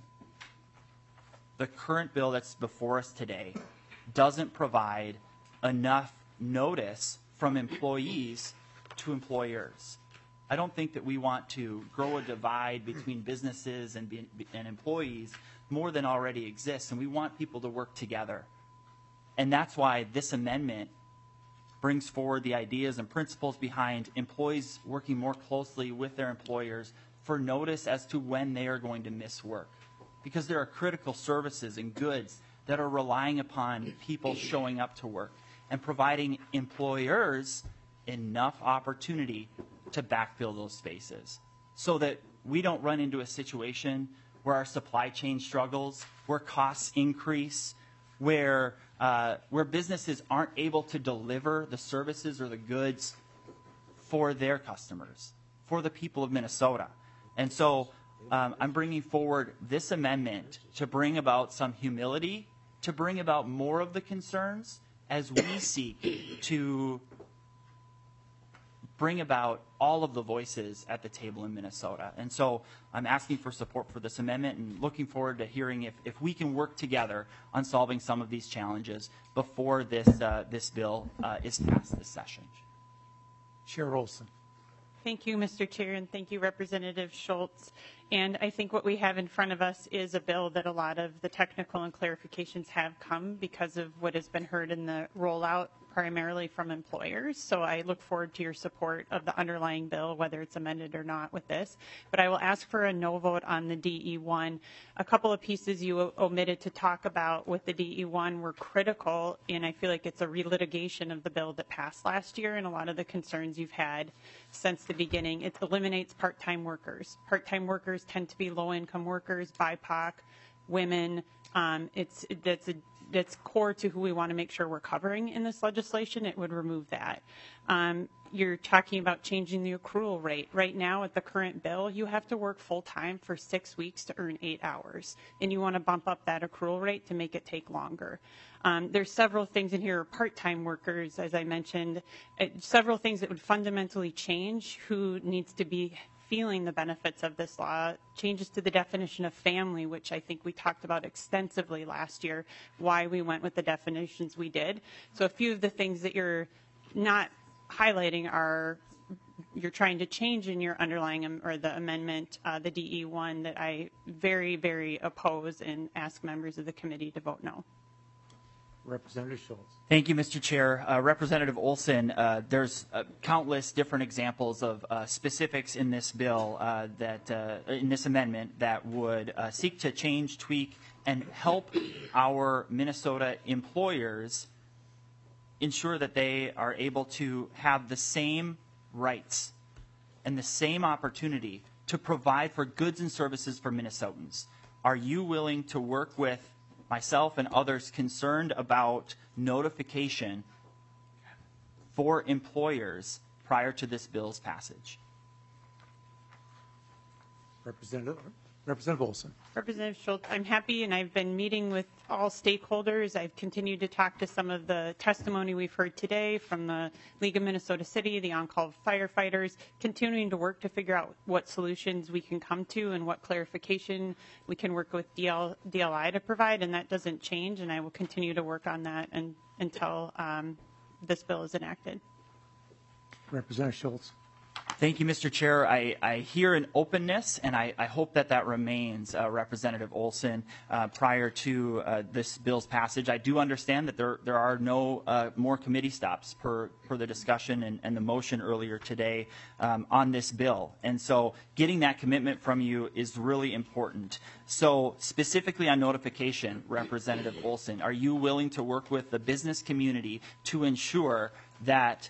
Speaker 9: the current bill that's before us today doesn't provide enough notice from employees to employers. I don't think that we want to grow a divide between businesses and employees more than already exists, and we want people to work together. And that's why this amendment brings forward the ideas and principles behind employees working more closely with their employers for notice as to when they are going to miss work. Because there are critical services and goods that are relying upon people showing up to work and providing employers enough opportunity to backfill those spaces so that we don't run into a situation where our supply chain struggles, where costs increase, where businesses aren't able to deliver the services or the goods for their customers, for the people of Minnesota. And so I'm bringing forward this amendment to bring about some humility, to bring about more of the concerns as we seek to bring about all of the voices at the table in Minnesota. And so I'm asking for support for this amendment and looking forward to hearing if we can work together on solving some of these challenges before this bill is passed this session.
Speaker 1: Chair Olson.
Speaker 3: Thank you, Mr. Chair, and thank you, Representative Schultz. And I think what we have in front of us is a bill that a lot of the technical and clarifications have come because of what has been heard in the rollout primarily from employers. So I look forward to your support of the underlying bill, whether it's amended or not with this. But I will ask for a no vote on the DE1. A couple of pieces you omitted to talk about with the DE1 were critical, and I feel like it's a relitigation of the bill that passed last year and a lot of the concerns you've had since the beginning. It eliminates part-time workers. Part-time workers tend to be low-income workers, BIPOC, women. That's core to who we want to make sure we're covering in this legislation. It would remove that. You're talking about changing the accrual rate. Right now, at the current bill, you have to work full-time for 6 weeks to earn 8 hours. And you want to bump up that accrual rate to make it take longer. There's several things in here, part-time workers, as I mentioned, several things that would fundamentally change who needs to be feeling the benefits of this law, changes to the definition of family, which I think we talked about extensively last year, why we went with the definitions we did. So a few of the things that you're not highlighting are you're trying to change in your underlying or the amendment, the DE1, that I very, very oppose and ask members of the committee to vote no.
Speaker 1: Representative Schultz.
Speaker 9: Thank you, Mr. Chair. Representative Olson, there's countless different examples of specifics in this bill in this amendment that would seek to change, tweak, and help our Minnesota employers ensure that they are able to have the same rights and the same opportunity to provide for goods and services for Minnesotans. Are you willing to work with myself and others concerned about notification for employers prior to this bill's passage?
Speaker 1: Representative Olson.
Speaker 3: Representative Schultz, I'm happy, and I've been meeting with all stakeholders. I've continued to talk to some of the testimony we've heard today from the League of Minnesota City, the on-call firefighters, continuing to work to figure out what solutions we can come to and what clarification we can work with DLI to provide, and that doesn't change, and I will continue to work on that until this bill is enacted.
Speaker 1: Representative Schultz.
Speaker 9: Thank you, Mr. Chair. I hear an openness, and I hope that remains, Representative Olson, prior to this bill's passage. I do understand that there are no more committee stops per the discussion and the motion earlier today on this bill. And so getting that commitment from you is really important. So specifically on notification, Representative Olson, are you willing to work with the business community to ensure that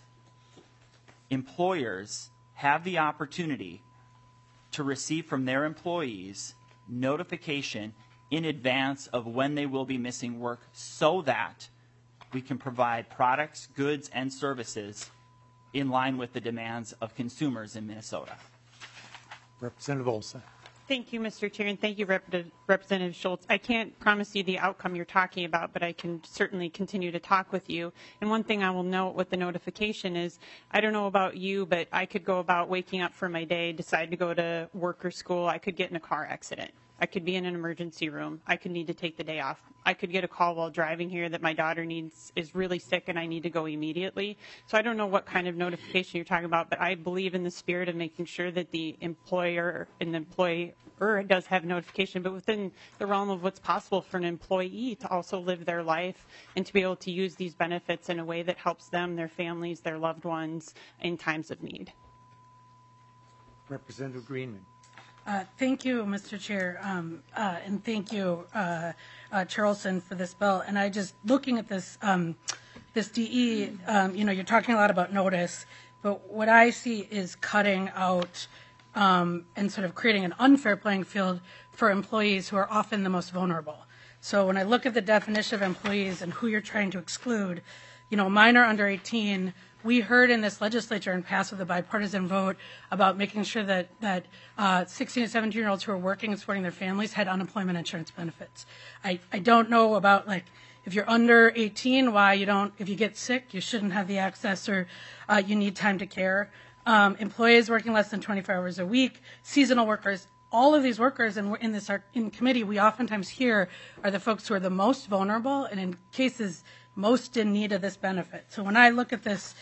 Speaker 9: employers have the opportunity to receive from their employees notification in advance of when they will be missing work so that we can provide products, goods, and services in line with the demands of consumers in Minnesota?
Speaker 1: Representative Olson.
Speaker 3: Thank you, Mr. Chair, and thank you, Representative Schultz. I can't promise you the outcome you're talking about, but I can certainly continue to talk with you. And one thing I will note with the notification is, I don't know about you, but I could go about waking up for my day, decide to go to work or school. I could get in a car accident. I could be in an emergency room. I could need to take the day off. I could get a call while driving here that my daughter is really sick and I need to go immediately. So I don't know what kind of notification you're talking about, but I believe in the spirit of making sure that the employer and the employer does have notification, but within the realm of what's possible for an employee to also live their life and to be able to use these benefits in a way that helps them, their families, their loved ones in times of need.
Speaker 1: Representative Greenman.
Speaker 14: Thank you, Mr. Chair, and thank you, Chair Olson, for this bill. And I just, looking at this, this DE, you're talking a lot about notice, but what I see is cutting out and sort of creating an unfair playing field for employees who are often the most vulnerable. So when I look at the definition of employees and who you're trying to exclude, mine are under 18. We heard in this legislature and passed with a bipartisan vote about making sure that 16 to 17-year-olds who are working and supporting their families had unemployment insurance benefits. I don't know about, if you're under 18, why you don't, if you get sick, you shouldn't have the access or you need time to care. Employees working less than 24 hours a week, seasonal workers, all of these workers in committee, we oftentimes hear are the folks who are the most vulnerable and in cases most in need of this benefit. So when I look at this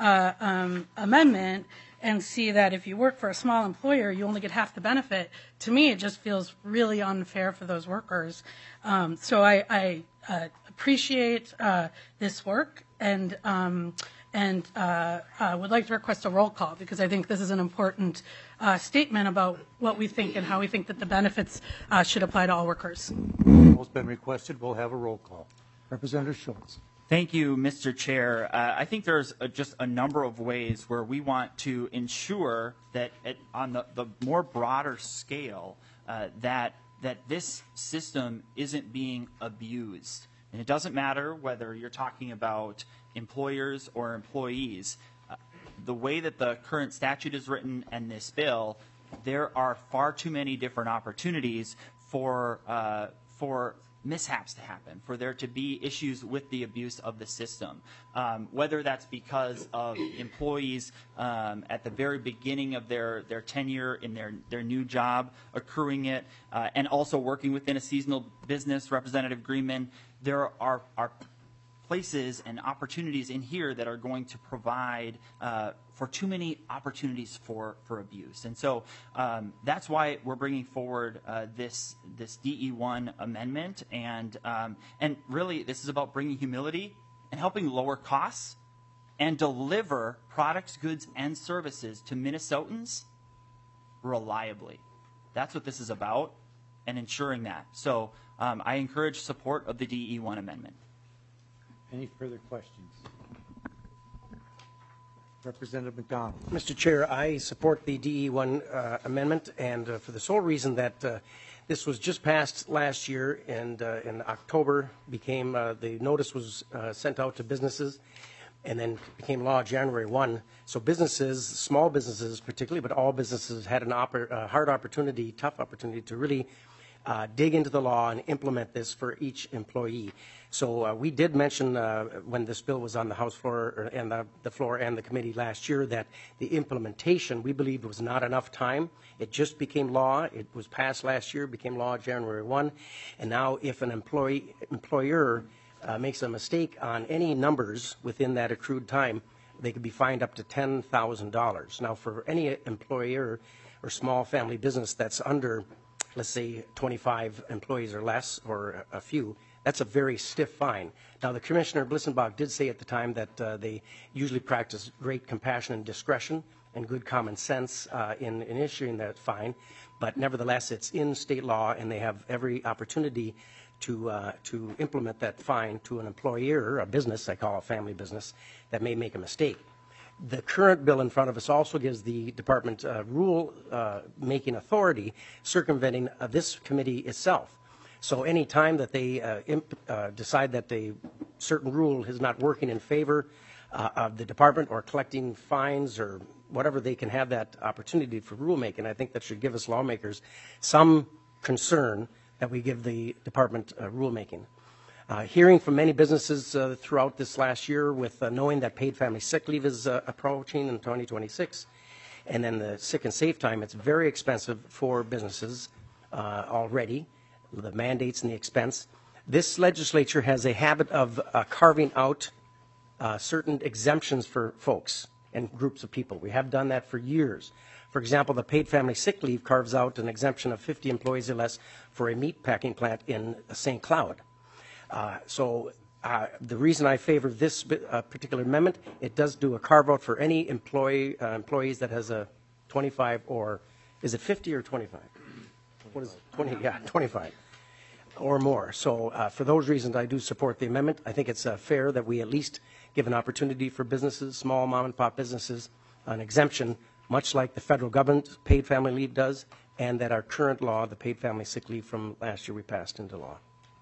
Speaker 14: amendment and see that if you work for a small employer, you only get half the benefit, to me it just feels really unfair for those workers. So I appreciate this work and would like to request a roll call because I think this is an important statement about what we think and how we think that the benefits should apply to all workers.
Speaker 1: What's been requested, we'll have a roll call. Representative Schultz.
Speaker 9: Thank you, Mr. Chair. I think there's just a number of ways where we want to ensure that on the more broader scale that this system isn't being abused. And it doesn't matter whether you're talking about employers or employees. The way that the current statute is written and this bill, there are far too many different opportunities for mishaps to happen, for there to be issues with the abuse of the system, whether that's because of employees at the very beginning of their tenure in their new job, accruing it, and also working within a seasonal business. Representative Greenman, there are places and opportunities in here that are going to provide too many opportunities for abuse. And so that's why we're bringing forward this DE1 amendment. And really, this is about bringing humility and helping lower costs and deliver products, goods, and services to Minnesotans reliably. That's what this is about, and ensuring that. So I encourage support of the DE1 amendment.
Speaker 1: Any further questions? Representative McDonald.
Speaker 8: Mr. Chair, I support the DE1 amendment, and for the sole reason that this was just passed last year, and in October became the notice was sent out to businesses, and then became law January 1. So businesses, small businesses particularly, but all businesses had a hard opportunity, tough opportunity to really dig into the law and implement this for each employee. So we did mention when this bill was on the House floor and the floor and the committee last year that the implementation we believed was not enough time. It just became law. It was passed last year, became law January 1, and now if an employer makes a mistake on any numbers within that accrued time, they could be fined up to $10,000. Now, for any employer or small family business that's under, let's say, 25 employees or less, or a few, that's a very stiff fine. Now, the Commissioner Blissenbach did say at the time that they usually practice great compassion and discretion and good common sense in issuing that fine, but nevertheless, it's in state law, and they have every opportunity to implement that fine to an employer, a business, I call a family business, that may make a mistake. The current bill in front of us also gives the department rule-making authority, circumventing this committee itself. So any time that they decide that a certain rule is not working in favor of the department or collecting fines or whatever, they can have that opportunity for rulemaking. I think that should give us lawmakers some concern that we give the department rulemaking. Hearing from many businesses throughout this last year, with knowing that paid family sick leave is approaching in 2026, and then the sick and safe time, it's very expensive for businesses already, the mandates and the expense. This legislature has a habit of carving out certain exemptions for folks and groups of people. We have done that for years. For example, the paid family sick leave carves out an exemption of 50 employees or less for a meat packing plant in St. Cloud. The reason I favor this particular amendment, it does do a carve out for any employees that has a 25 or, is it 50 or 25? What is it? 20? Yeah, 25 or more. So for those reasons, I do support the amendment. I think it's fair that we at least give an opportunity for businesses, small mom and pop businesses, an exemption, much like the federal government paid family leave does, and that our current law, the paid family sick leave from last year, we passed into law.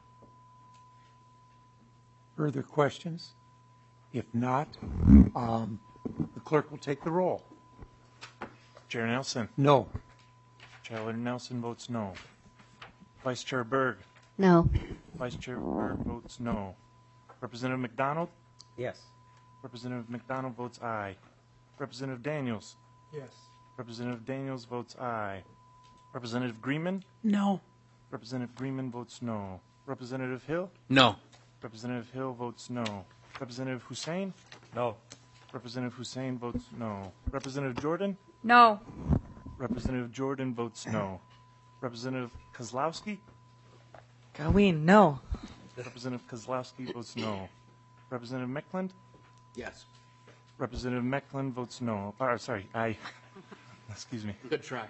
Speaker 1: Further questions? If not, the clerk will take the roll.
Speaker 15: Chair Nelson.
Speaker 1: No.
Speaker 15: Chair Nelson votes no. Vice Chair Berg.
Speaker 5: No.
Speaker 15: Vice Chair Berg votes no. Representative McDonald.
Speaker 8: Yes.
Speaker 15: Representative McDonald votes aye. Representative Daniels.
Speaker 1: Yes.
Speaker 15: Representative Daniels votes aye. Representative Greenman.
Speaker 14: No.
Speaker 15: Representative Greenman votes no. Representative Hill.
Speaker 2: No.
Speaker 15: Representative Hill votes no. Representative Hussein.
Speaker 2: No.
Speaker 15: Representative Hussein votes no. Representative Jordan.
Speaker 12: No.
Speaker 15: Representative Jordan votes no. Representative Kozlowski.
Speaker 16: Gawin, no.
Speaker 15: Representative Kozlowski votes no. Representative Meckland.
Speaker 2: Yes.
Speaker 15: Representative Meckland votes no. Sorry, aye. Excuse me.
Speaker 2: Good try.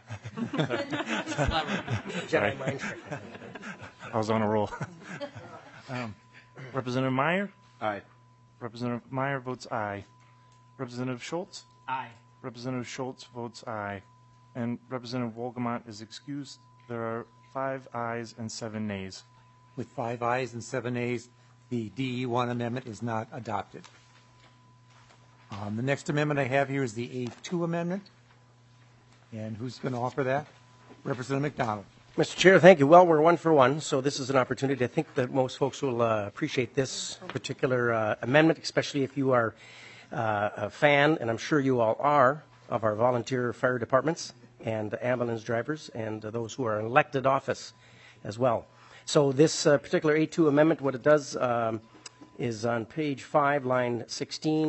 Speaker 15: Sorry. I was on a roll. Representative Meyer.
Speaker 2: Aye.
Speaker 15: Representative Meyer votes aye. Representative Schultz.
Speaker 9: Aye.
Speaker 15: Representative Schultz votes aye. And Representative Wolgamott is excused. There are 5 ayes and 7 nays.
Speaker 1: With 5 ayes and 7 nays, the DE1 amendment is not adopted. The next amendment I have here is the A2 amendment. And who's going to offer that? Representative McDonald.
Speaker 8: Mr. Chair, thank you. Well, we're 1 for 1, so this is an opportunity. I think that most folks will appreciate this particular amendment, especially if you are a fan, and I'm sure you all are, of our volunteer fire departments and ambulance drivers and those who are in elected office as well. So this particular A2 amendment, what it does is on page 5, line 16,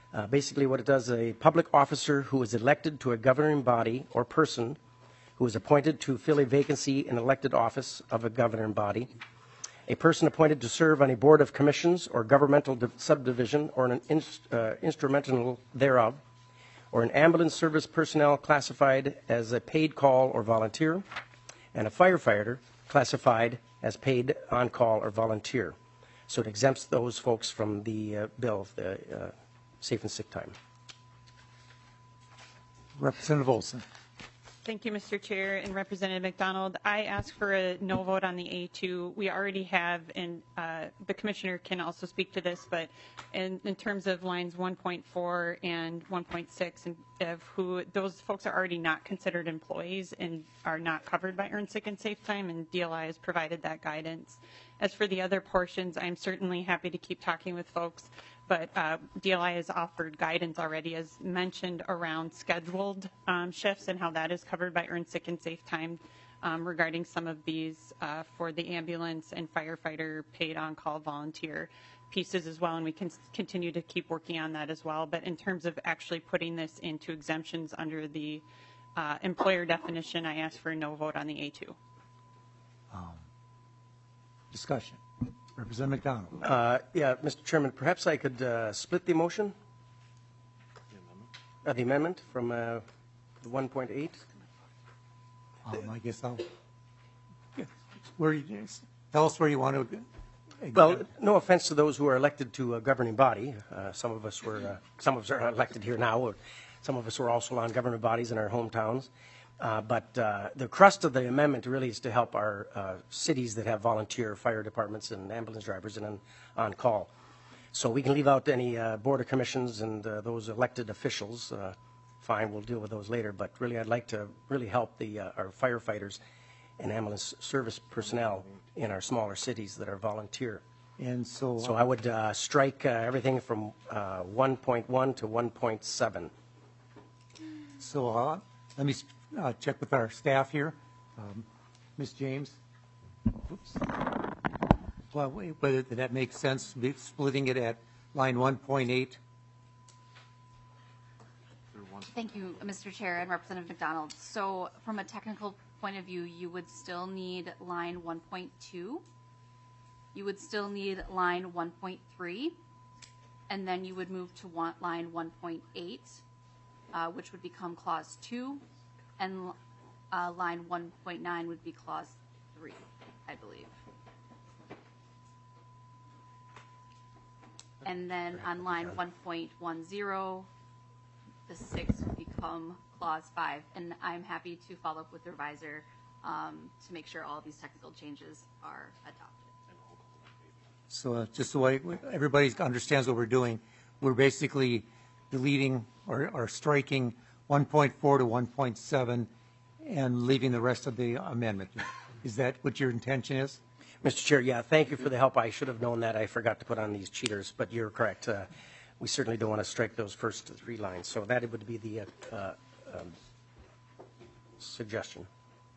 Speaker 8: Basically, what it does, a public officer who is elected to a governing body or person who is appointed to fill a vacancy in elected office of a governing body, a person appointed to serve on a board of commissions or governmental subdivision or an instrumental thereof, or an ambulance service personnel classified as a paid call or volunteer, and a firefighter classified as paid on-call or volunteer. So it exempts those folks from the bill, the safe and sick time.
Speaker 1: Representative Olson.
Speaker 3: Thank you, Mr. Chair and Representative McDonald. I ask for a no vote on the A2. We already have, and the Commissioner can also speak to this, but in terms of lines 1.4 and 1.6, and of who those folks are already not considered employees and are not covered by Earned Sick and Safe Time, and DLI has provided that guidance. As for the other portions, I'm certainly happy to keep talking with folks, but DLI has offered guidance already, as mentioned, around scheduled shifts and how that is covered by Earned Sick and Safe Time regarding some of these for the ambulance and firefighter paid on-call volunteer pieces as well, and we can continue to keep working on that as well. But in terms of actually putting this into exemptions under the employer definition, I ask for a no vote on the A2.
Speaker 1: Discussion. Representative McDonald.
Speaker 8: Yeah, Mr. Chairman, perhaps I could split the motion? The amendment from the 1.8?
Speaker 1: I guess I'll. Tell us where you want to.
Speaker 8: Well, no offense to those who are elected to a governing body. Some of us are elected here now. Or some of us were also on governing bodies in our hometowns. But the crust of the amendment really is to help our cities that have volunteer fire departments and ambulance drivers and on call. So we can leave out any board of commissions and those elected officials. Fine, we'll deal with those later. But really, I'd like to really help our firefighters and ambulance service personnel in our smaller cities that are volunteer.
Speaker 1: And so
Speaker 8: I would strike everything from 1.1 to 1.7.
Speaker 1: So let me check with our staff here. Ms. James? Oops. Well, whether that makes sense, splitting it at line 1.8?
Speaker 17: Thank you, Mr. Chair and Representative McDonald. So from a technical point of view, you would still need line 1.2. You would still need line 1.3. And then you would move to line 1.8, which would become clause 2. And line 1.9 would be clause 3, I believe. And then on line 1.10, the 6 would become clause 5. And I'm happy to follow up with the revisor to make sure all of these technical changes are adopted.
Speaker 1: So just the way everybody understands what we're doing, we're basically deleting or striking 1.4 to 1.7 and leaving the rest of the amendment. Is that what your intention is?
Speaker 8: Mr. Chair, yeah, thank you for the help. I should have known that. I forgot to put on these cheaters, but you're correct. We certainly don't want to strike those first 3 lines. So that would be the suggestion.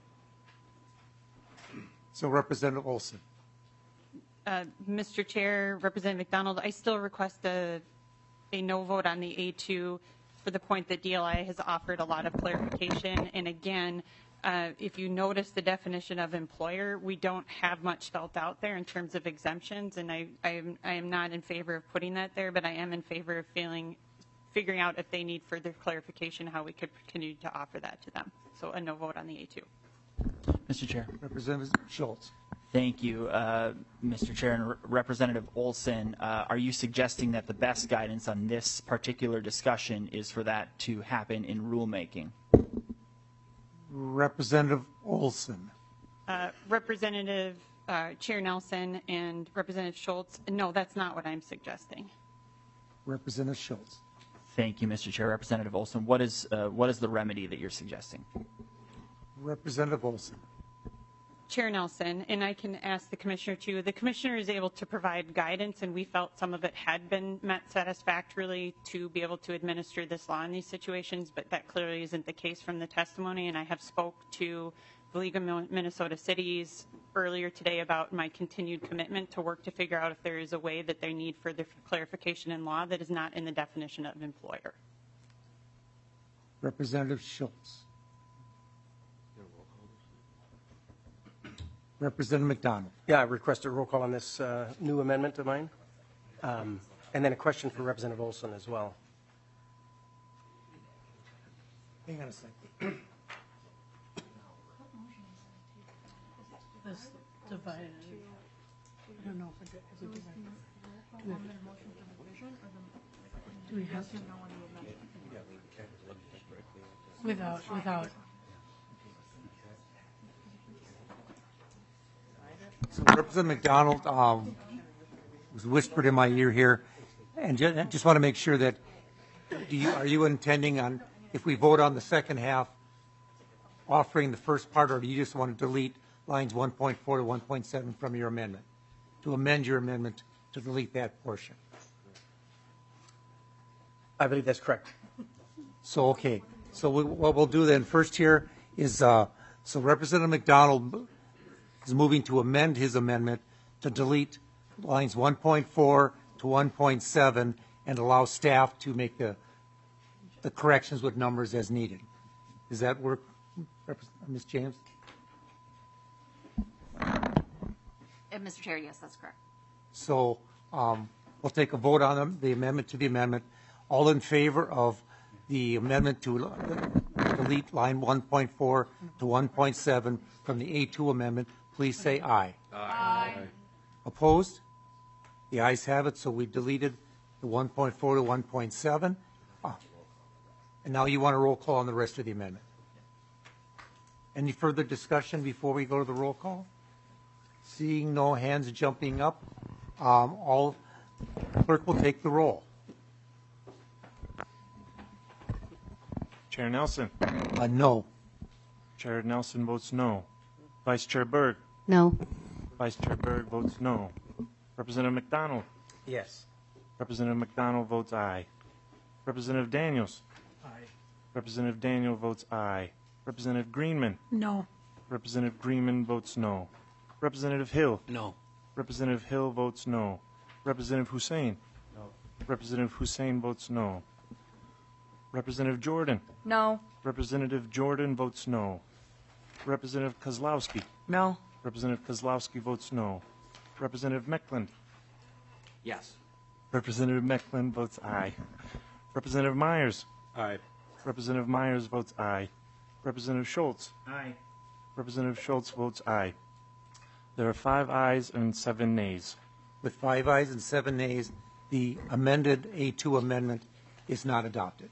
Speaker 1: So Representative Olson.
Speaker 3: Mr. Chair, Representative McDonald, I still request a no vote on the A2 for the point that DLI has offered a lot of clarification. And again, if you notice the definition of employer, we don't have much spelled out there in terms of exemptions. And I am not in favor of putting that there, but I am in favor of figuring out if they need further clarification, how we could continue to offer that to them. So a no vote on the A2.
Speaker 9: Mr. Chair.
Speaker 1: Representative Schultz.
Speaker 9: Thank you, Mr. Chair. And Representative Olson, are you suggesting that the best guidance on this particular discussion is for that to happen in rulemaking?
Speaker 1: Representative Olson.
Speaker 3: Representative Chair Nelson and Representative Schultz, no, that's not what I'm suggesting.
Speaker 1: Representative Schultz.
Speaker 9: Thank you, Mr. Chair. Representative Olson, what is the remedy that you're suggesting?
Speaker 1: Representative Olson.
Speaker 3: Chair Nelson, and I can ask the Commissioner too. The Commissioner is able to provide guidance, and we felt some of it had been met satisfactorily to be able to administer this law in these situations, but that clearly isn't the case from the testimony, and I have spoke to the League of Minnesota Cities earlier today about my continued commitment to work to figure out if there is a way that they need further clarification in law that is not in the definition of employer.
Speaker 1: Representative Schultz. Representative McDonald.
Speaker 8: Yeah, I request a roll call on this new amendment of mine. And then a question for Representative Olson as well.
Speaker 1: Hang on a second.
Speaker 14: This divided. I don't know if we divided. Do we have to? Without.
Speaker 1: So Representative McDonald was whispered in my ear here, and just want to make sure that are you intending on, if we vote on the second half, offering the first part, or do you just want to delete lines 1.4 to 1.7 from your amendment, to amend your amendment to delete that portion?
Speaker 8: I believe that's correct.
Speaker 1: So, okay. So what we'll do then first here is, so Representative McDonald is moving to amend his amendment to delete lines 1.4 to 1.7 and allow staff to make the corrections with numbers as needed. Does that work, Ms. James?
Speaker 17: Mr. Chair, yes, that's correct.
Speaker 1: So we'll take a vote on the amendment to the amendment. All in favor of the amendment to delete line 1.4 to 1.7 from the A2 amendment, please say aye.
Speaker 17: Aye.
Speaker 1: Opposed? The ayes have it, so we deleted the 1.4 to 1.7. And now you want a roll call on the rest of the amendment. Any further discussion before we go to the roll call? Seeing no hands jumping up, clerk will take the roll.
Speaker 15: Chair Nelson.
Speaker 1: No.
Speaker 15: Chair Nelson votes no. Vice Chair Berg.
Speaker 5: No.
Speaker 15: Vice Chair Berg votes no. Representative McDonald.
Speaker 8: Yes.
Speaker 15: Representative McDonald votes aye. Representative Daniels.
Speaker 14: Aye.
Speaker 15: Representative Daniel votes aye. Representative Greenman.
Speaker 14: No.
Speaker 15: Representative Greenman votes no. Representative Hill.
Speaker 2: No.
Speaker 15: Representative Hill votes no. Representative Hussein.
Speaker 9: No.
Speaker 15: Representative Hussein votes no. Representative Jordan.
Speaker 12: No.
Speaker 15: Representative Jordan votes no. Representative Kozlowski.
Speaker 16: No.
Speaker 15: Representative Kozlowski votes no. Representative Meckland.
Speaker 2: Yes.
Speaker 15: Representative Meckland votes aye. Representative Myers.
Speaker 7: Aye.
Speaker 15: Representative Myers votes aye. Representative Schultz.
Speaker 9: Aye.
Speaker 15: Representative Schultz votes aye. There are 5 ayes and 7 nays.
Speaker 1: With 5 ayes and 7 nays, the amended A2 amendment is not adopted.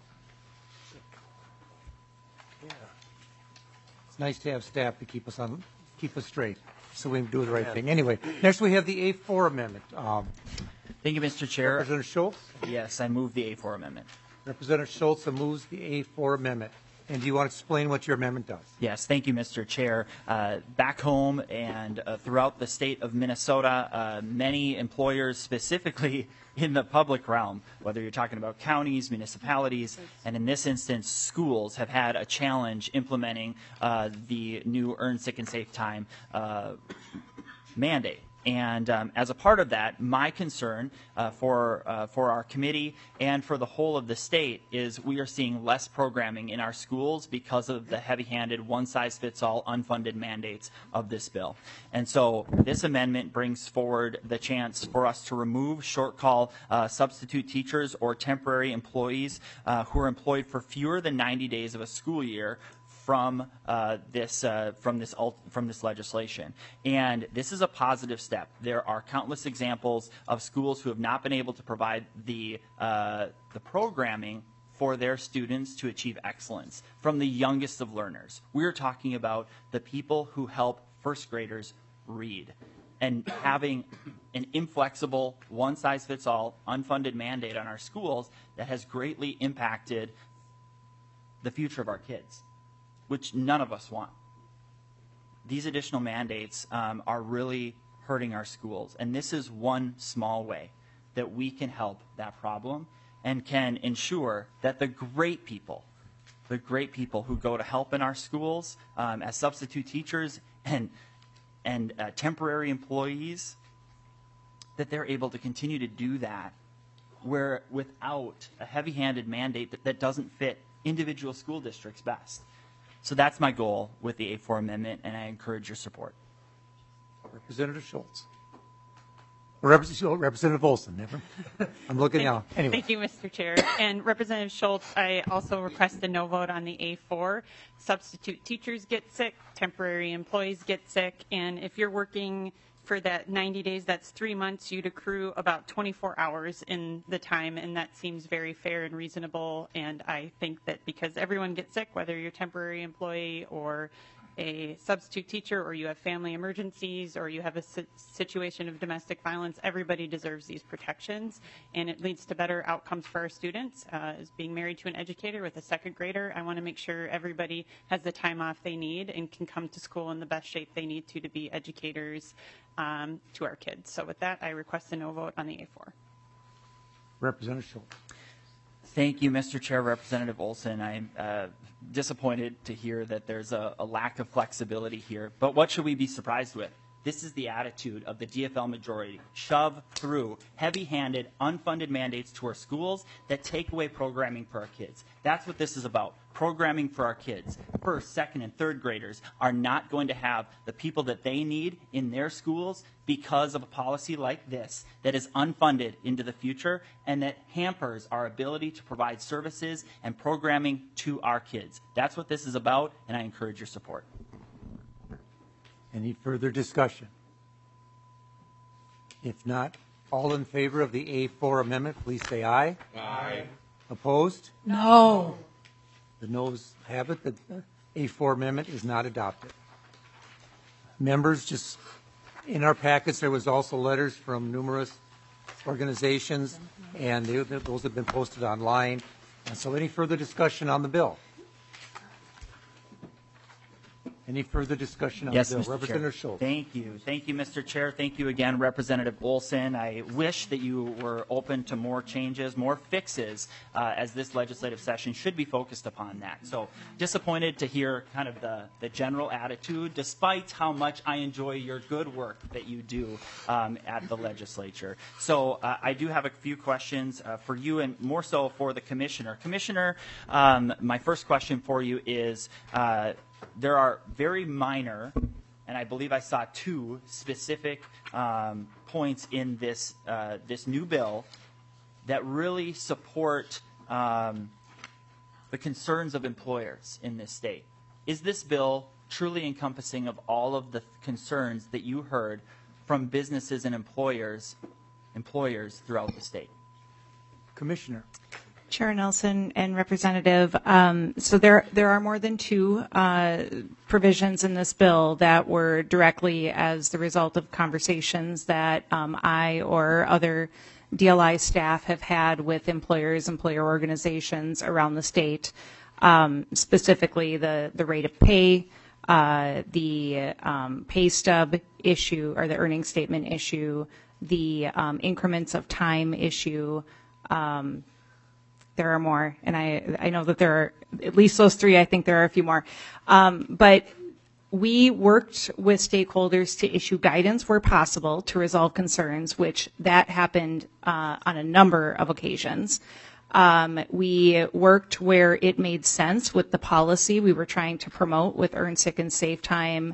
Speaker 1: It's nice to have staff to keep us straight, so we can do the right thing. Anyway, next we have the A4 amendment.
Speaker 9: Thank you, Mr. Chair.
Speaker 1: Representative Schultz?
Speaker 9: Yes, I move the A4 amendment.
Speaker 1: Representative Schultz moves the A4 amendment. And do you want to explain what your amendment does?
Speaker 9: Yes, thank you, Mr. Chair. Back home and throughout the state of Minnesota, many employers, specifically in the public realm, whether you're talking about counties, municipalities, and in this instance, schools, have had a challenge implementing the new Earned Sick and Safe Time mandate. And as a part of that, my concern for our committee and for the whole of the state is we are seeing less programming in our schools because of the heavy-handed, one-size-fits-all unfunded mandates of this bill. And so this amendment brings forward the chance for us to remove short-call substitute teachers or temporary employees who are employed for fewer than 90 days of a school year from this legislation. And this is a positive step. There are countless examples of schools who have not been able to provide the programming for their students to achieve excellence from the youngest of learners. We're talking about the people who help first graders read. And having an inflexible, one-size-fits-all, unfunded mandate on our schools that has greatly impacted the future of our kids, which none of us want. These additional mandates are really hurting our schools. And this is one small way that we can help that problem and can ensure that the great people the great people who go to help in our schools as substitute teachers and temporary employees, that they're able to continue to do that where without a heavy-handed mandate that doesn't fit individual school districts best. So that's my goal with the A4 amendment, and I encourage your support.
Speaker 1: Representative Schultz. Representative Olson. Never. I'm looking now. Anyway.
Speaker 3: Thank you, Mr. Chair. And Representative Schultz, I also request a no vote on the A4. Substitute teachers get sick, temporary employees get sick, and if you're working for that 90 days, that's 3 months, you'd accrue about 24 hours in the time, and that seems very fair and reasonable. And I think that because everyone gets sick, whether you're a temporary employee or a substitute teacher, or you have family emergencies, or you have a situation of domestic violence, everybody deserves these protections, and it leads to better outcomes for our students. As being married to an educator with a second grader, I want to make sure everybody has the time off they need and can come to school in the best shape they need to be educators to our kids. So with that, I request a no vote on the A4.
Speaker 1: Representative Schultz.
Speaker 9: Thank you, Mr. Chair. Representative Olson, I'm disappointed to hear that there's a lack of flexibility here. But what should we be surprised with? This is the attitude of the DFL majority. Shove through heavy-handed, unfunded mandates to our schools that take away programming for our kids. That's what this is about. Programming for our kids. First, second, and third graders are not going to have the people that they need in their schools because of a policy like this that is unfunded into the future and that hampers our ability to provide services and programming to our kids. That's what this is about, and I encourage your support.
Speaker 1: Any further discussion? If not, all in favor of the A4 amendment, please say aye.
Speaker 18: Aye.
Speaker 1: Opposed?
Speaker 14: No.
Speaker 1: The noes have it. The A4 amendment is not adopted. Members, just in our packets, there was also letters from numerous organizations, and those have been posted online. And so any further discussion on the bill? Any further discussion on the bill?
Speaker 9: Mr.
Speaker 1: Representative
Speaker 9: Chair.
Speaker 1: Schultz.
Speaker 9: Thank you. Thank you, Mr. Chair. Thank you again, Representative Olson. I wish that you were open to more changes, more fixes, as this legislative session should be focused upon that. So disappointed to hear kind of the general attitude, despite how much I enjoy your good work that you do at the legislature. So I do have a few questions for you and more so for the Commissioner. Commissioner, my first question for you is, there are very minor, and I believe I saw two specific points in this new bill that really support the concerns of employers in this state. Is this bill truly encompassing of all of the concerns that you heard from businesses and employers throughout the state?
Speaker 1: Commissioner.
Speaker 4: Chair Nelson and Representative, so there are more than two provisions in this bill that were directly as the result of conversations that I or other DLI staff have had with employers, employer organizations around the state, specifically the rate of pay, the pay stub issue or the earning statement issue, the increments of time issue. There are more, and I know that there are at least those three. I think there are a few more. But we worked with stakeholders to issue guidance where possible to resolve concerns, which that happened on a number of occasions. We worked where it made sense with the policy we were trying to promote with Earn Sick and Save Time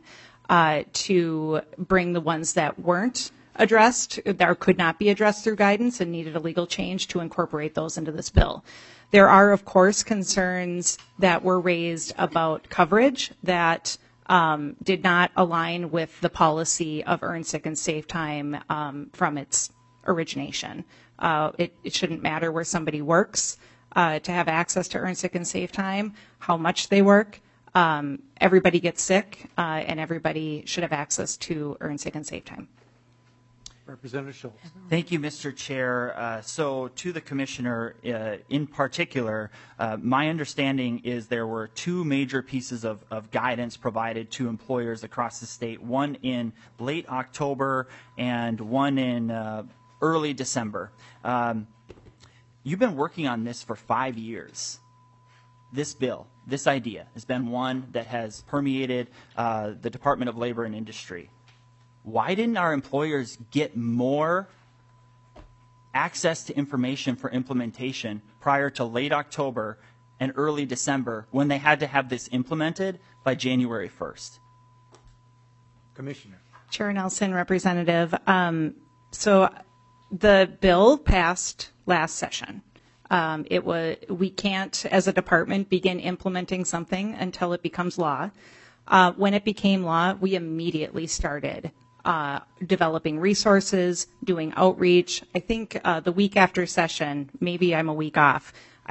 Speaker 4: to bring the ones that weren't addressed, that could not be addressed through guidance and needed a legal change to incorporate those into this bill. There are, of course, concerns that were raised about coverage that did not align with the policy of Earn Sick and Save Time from its origination. It shouldn't matter where somebody works to have access to Earn Sick and Save Time, how much they work. Everybody gets sick, and everybody should have access to Earn Sick and Save Time.
Speaker 1: Representative Schultz.
Speaker 9: Thank you, Mr. Chair. So to the Commissioner in particular, my understanding is there were two major pieces of guidance provided to employers across the state, one in late October and one in early December. You've been working on this for 5 years, this bill. this idea has been one that has permeated the Department of Labor and Industry. Why didn't our employers get more access to information for implementation prior to late October and early December when they had to have this implemented by January 1st?
Speaker 1: Commissioner.
Speaker 4: Chair Nelson, Representative. So the bill passed last session. We can't, as a department, begin implementing something until it becomes law. When it became law, we immediately started developing resources, doing outreach. I think the week after session, maybe I'm a week off,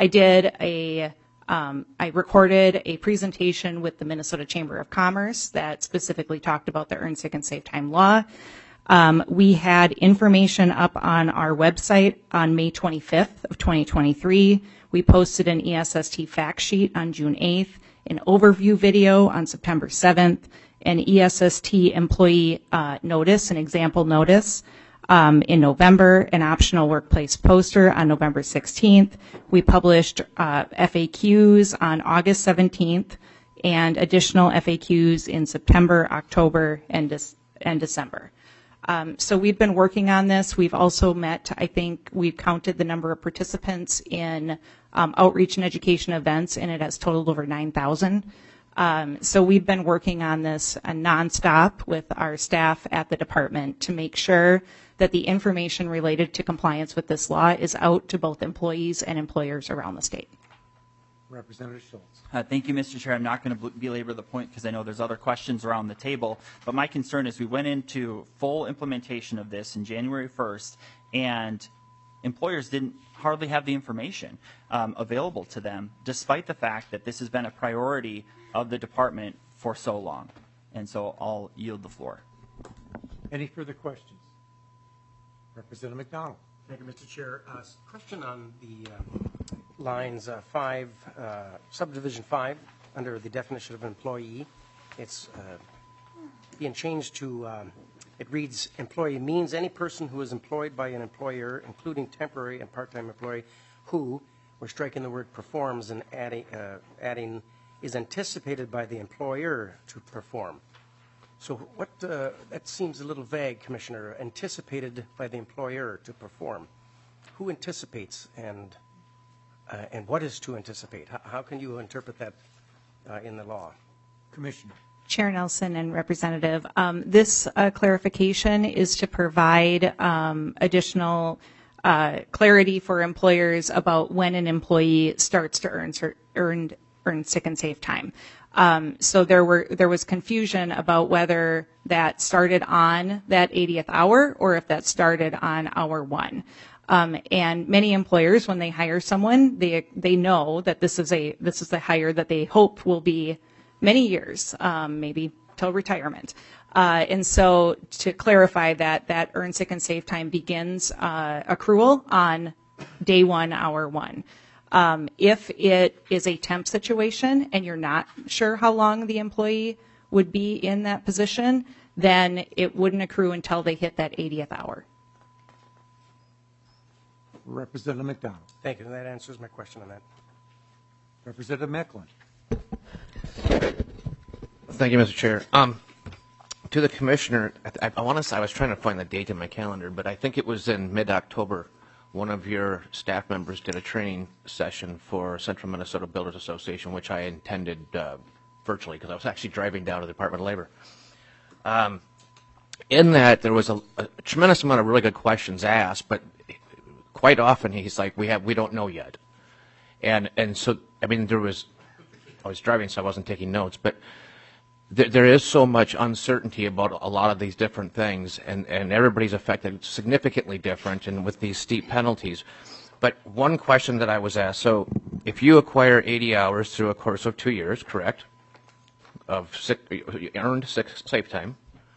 Speaker 4: I recorded a presentation with the Minnesota Chamber of Commerce that specifically talked about the Earn Sick and Save Time law. We had information up on our website on May 25th of 2023. We posted an ESST fact sheet on June 8th, an overview video on September 7th, an ESST employee notice, an example notice in November, an optional workplace poster on November 16th. We published FAQs on August 17th and additional FAQs in September, October, and December. So we've been working on this. We've also met, I think we've counted the number of participants in outreach and education events, and it has totaled over 9,000. So we've been working on this nonstop with our staff at the department to make sure that the information related to compliance with this law is out to both employees and employers around the state.
Speaker 1: Representative Schultz.
Speaker 9: Thank you, Mr. Chair. I'm not going to belabor the point because I know there's other questions around the table, but my concern is we went into full implementation of this in January 1st, and employers didn't hardly have the information available to them, despite the fact that this has been a priority of the department for so long. And so I'll yield the floor.
Speaker 1: Any further questions? Representative McDonald.
Speaker 8: Thank you, Mr. Chair. Question on the lines 5, subdivision 5, under the definition of employee. It's being changed to, it reads, employee means any person who is employed by an employer, including temporary and part-time employee, who, we're striking the word performs and adding is anticipated by the employer to perform. So what, that seems a little vague, Commissioner, anticipated by the employer to perform. Who anticipates and what is to anticipate? How can you interpret that in the law?
Speaker 1: Commissioner.
Speaker 4: Chair Nelson and Representative, this clarification is to provide additional clarity for employers about when an employee starts to earn sick and save time. So there was confusion about whether that started on that 80th hour or if that started on hour 1. And many employers, when they hire someone, they know that this is a hire that they hope will be many years, maybe till retirement. And so to clarify that earn sick and save time begins accrual on day 1, hour 1. If it is a temp situation and you're not sure how long the employee would be in that position, then it wouldn't accrue until they hit that 80th hour.
Speaker 1: Representative McDonald.
Speaker 8: Thank you. That answers my question on that.
Speaker 1: Representative Mecklen.
Speaker 2: Thank you, Mr. Chair. To the Commissioner, I want to say, I was trying to find the date in my calendar, but I think it was in mid-October. One of your staff members did a training session for Central Minnesota Builders Association, which I attended virtually because I was actually driving down to the Department of Labor. In that, there was a tremendous amount of really good questions asked, but quite often he's like, we don't know yet. And so, I mean, I was driving, so I wasn't taking notes, but there is so much uncertainty about a lot of these different things, and everybody's affected significantly different and with these steep penalties. But one question that I was asked, so if you acquire 80 hours through a course of 2 years, correct, of earned sick safe time,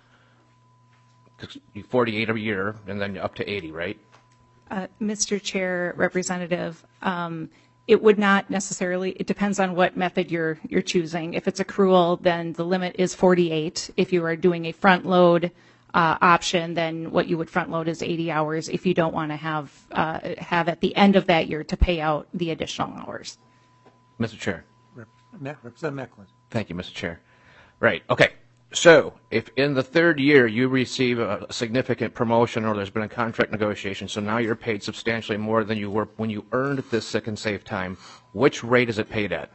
Speaker 2: 48 a year, and then up to 80, right?
Speaker 4: Mr. Chair, Representative, it would not necessarily, it depends on what method you're choosing. If it's accrual, then the limit is 48. If you are doing a front load option, then what you would front load is 80 hours if you don't want to have at the end of that year to pay out the additional hours.
Speaker 2: Mr. Chair.
Speaker 1: Representative Mecklen.
Speaker 2: Thank you, Mr. Chair. Right. Okay. So if in the third year you receive a significant promotion or there's been a contract negotiation, so now you're paid substantially more than you were when you earned this sick and safe time, which rate is it paid at?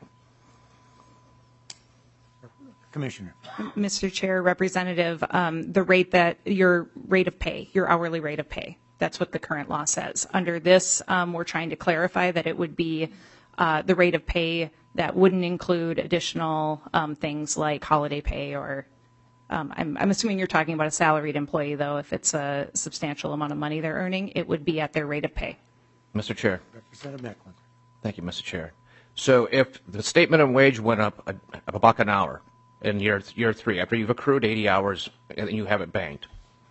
Speaker 1: Commissioner.
Speaker 4: Mr. Chair, Representative, the rate that your rate of pay, your hourly rate of pay. That's what the current law says. Under this, we're trying to clarify that it would be the rate of pay that wouldn't include additional things like holiday pay or I'm assuming you're talking about a salaried employee, though. If it's a substantial amount of money they're earning, it would be at their rate of pay.
Speaker 2: Mr. Chair.
Speaker 1: Representative Mecklen.
Speaker 2: Thank you, Mr. Chair. So if the state minimum wage went up a buck an hour in year 3, after you've accrued 80 hours and you have it banked,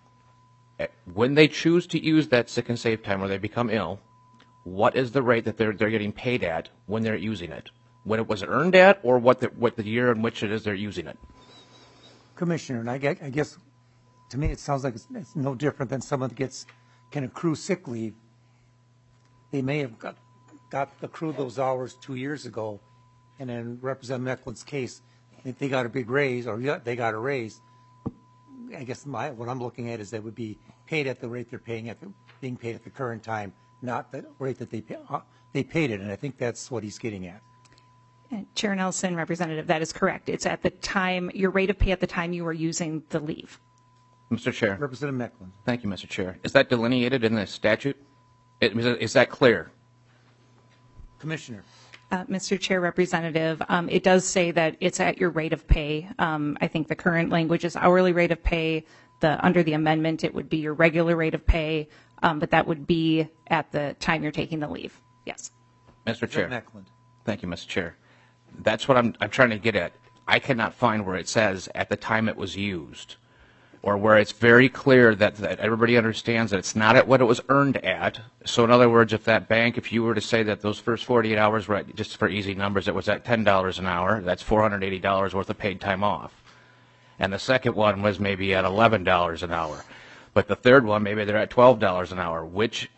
Speaker 2: when they choose to use that sick and safe time or they become ill, what is the rate that they're getting paid at when they're using it? When it was earned at, or what the year in which it is they're using it?
Speaker 1: Commissioner, and I guess to me it sounds like it's no different than someone that can accrue sick leave. They may have got accrued those hours 2 years ago, and in Representative Mecklen's case, if they got a big raise or they got a raise, I guess what I'm looking at is they would be paid at the rate they're being paid at the current time, not the rate that they paid it, and I think that's what he's getting at.
Speaker 4: Chair Nelson, Representative, that is correct. It's at the time, your rate of pay at the time you were using the leave.
Speaker 2: Mr. Chair.
Speaker 1: Representative Mecklen.
Speaker 2: Thank you, Mr. Chair. Is that delineated in the statute? Is that clear?
Speaker 1: Commissioner.
Speaker 4: Mr. Chair, Representative, it does say that it's at your rate of pay. I think the current language is hourly rate of pay. Under the amendment, it would be your regular rate of pay, but that would be at the time you're taking the leave. Yes.
Speaker 2: Mr. Chair.
Speaker 1: Mecklen.
Speaker 2: Thank you, Mr. Chair. That's what I'm trying to get at. I cannot find where it says at the time it was used, or where it's very clear that everybody understands that it's not at what it was earned at. So in other words, if you were to say that those first 48 hours were at, just for easy numbers, it was at $10 an hour, that's $480 worth of paid time off. And the second one was maybe at $11 an hour. But the third one, maybe they're at $12 an hour,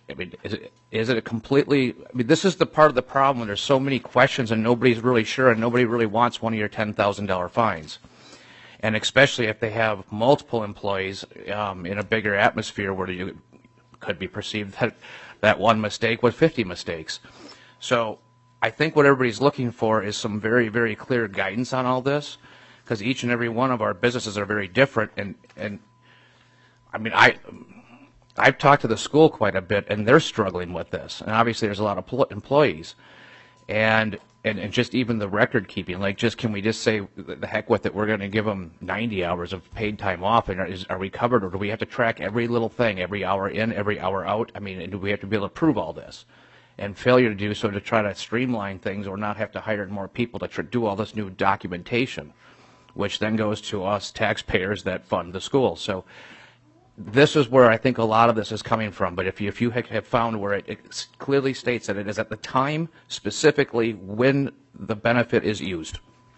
Speaker 2: is it a completely, this is the part of the problem when there's so many questions and nobody's really sure and nobody really wants one of your $10,000 fines. And especially if they have multiple employees in a bigger atmosphere where you could be perceived that one mistake was 50 mistakes. So I think what everybody's looking for is some very, very clear guidance on all this, because each and every one of our businesses are very different. And I mean, I've talked to the school quite a bit, and they're struggling with this. And obviously there's a lot of employees. And just even the record keeping, like can we just say the heck with it, we're going to give them 90 hours of paid time off, and are we covered, or do we have to track every little thing, every hour in, every hour out? I mean, do we have to be able to prove all this? And failure to do so to try to streamline things or not have to hire more people to do all this new documentation, which then goes to us taxpayers that fund the school. So this is where I think a lot of this is coming from. But if you have found where it clearly states that it is at the time specifically when the benefit is used.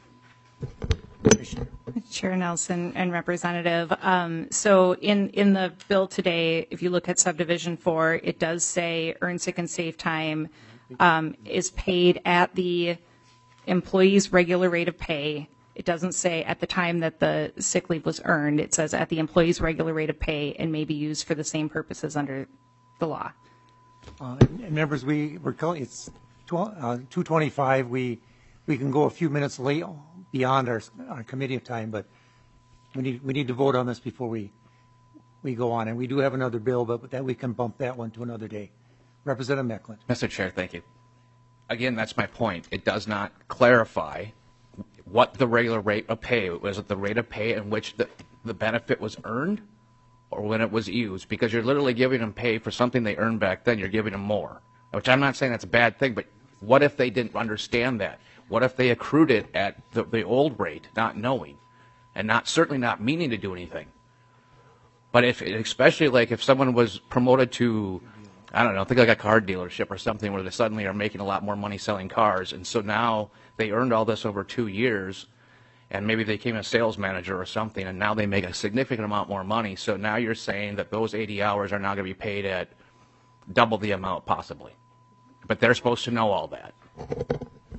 Speaker 4: Chair Nelson and Representative, so in the bill today, if you look at subdivision 4, it does say earned sick and safe time is paid at the employee's regular rate of pay. It doesn't say at the time that the sick leave was earned. It says at the employee's regular rate of pay and may be used for the same purposes under the law.
Speaker 1: And members, it's 2:25. We can go a few minutes late beyond our committee time, but we need to vote on this before we go on. And we do have another bill, but that we can bump that one to another day. Representative Mecklen.
Speaker 2: Mr. Chair, thank you. Again, that's my point. It does not clarify what the regular rate of pay was. It the rate of pay in which the benefit was earned, or when it was used? Because you're literally giving them pay for something they earned back then. You're giving them more, which I'm not saying that's a bad thing, but what if they didn't understand that? What if they accrued it at the old rate, not knowing, and certainly not meaning to do anything? But especially like if someone was promoted to, I don't know, think like a car dealership or something where they suddenly are making a lot more money selling cars, and so now they earned all this over 2 years, and maybe they became a sales manager or something, and now they make a significant amount more money. So now you're saying that those 80 hours are now going to be paid at double the amount possibly. But they're supposed to know all that.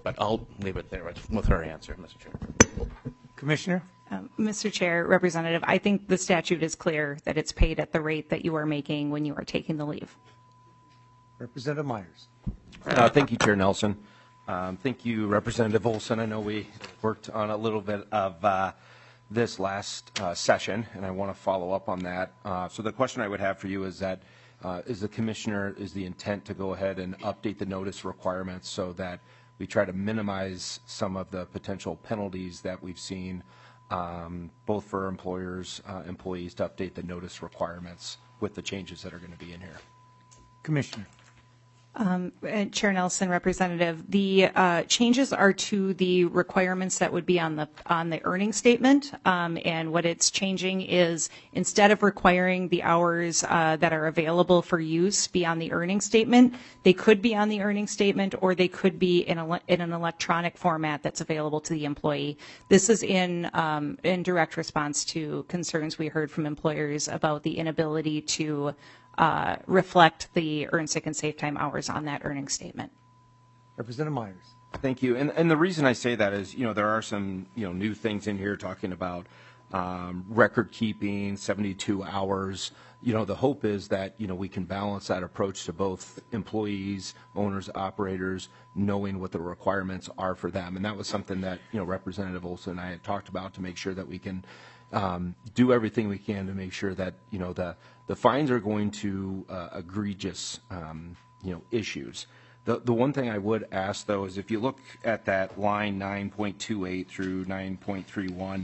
Speaker 2: But I'll leave it there with her answer, Mr. Chair.
Speaker 1: Commissioner?
Speaker 4: Mr. Chair, Representative, I think the statute is clear that it's paid at the rate that you are making when you are taking the leave.
Speaker 1: Representative Myers.
Speaker 7: Thank you, Chair Nelson. Thank you, Representative Olson. I know we worked on a little bit of this last session, and I want to follow up on that. So the question I would have for you is that is the intent to go ahead and update the notice requirements so that we try to minimize some of the potential penalties that we've seen, both for employers, employees, to update the notice requirements with the changes that are going to be in here?
Speaker 1: Commissioner.
Speaker 4: Chair Nelson, Representative, the changes are to the requirements that would be on the earnings statement, and what it's changing is instead of requiring the hours that are available for use be on the earnings statement, they could be on the earnings statement or they could be in an electronic format that's available to the employee. This is in direct response to concerns we heard from employers about the inability to reflect the earned sick and safe time hours on that earnings statement.
Speaker 1: Representative Myers.
Speaker 7: Thank you. And the reason I say that is, there are some, new things in here talking about record keeping, 72 hours. The hope is that, we can balance that approach to both employees, owners, operators, knowing what the requirements are for them. And that was something that, Representative Olson and I had talked about to make sure that we can do everything we can to make sure that, the fines are going to egregious, issues. The one thing I would ask, though, is if you look at that line 9.28 through 9.31,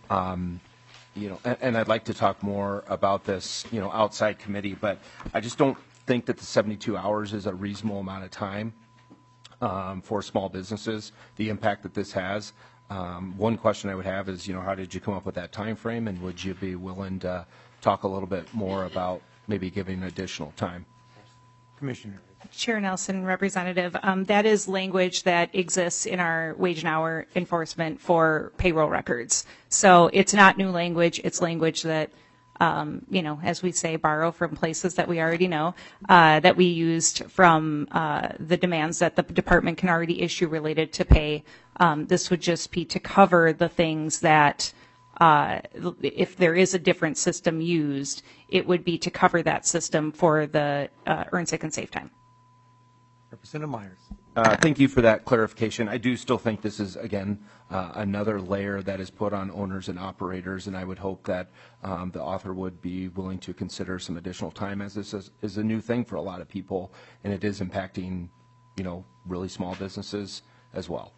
Speaker 7: and I'd like to talk more about this, outside committee, but I just don't think that the 72 hours is a reasonable amount of time for small businesses, the impact that this has. One question I would have is, how did you come up with that time frame, and would you be willing to talk a little bit more about maybe giving additional time?
Speaker 1: Commissioner.
Speaker 4: Chair Nelson, Representative, that is language that exists in our wage and hour enforcement for payroll records. So it's not new language. It's language that, as we say, borrow from places that we already know, that we used from the demands that the department can already issue related to pay. This would just be to cover the things that if there is a different system used, it would be to cover that system for the earned sick and safe time.
Speaker 1: Representative Myers.
Speaker 7: Thank you for that clarification. I do still think this is, again, another layer that is put on owners and operators, and I would hope that the author would be willing to consider some additional time, as this is a new thing for a lot of people, and it is impacting, really small businesses as well.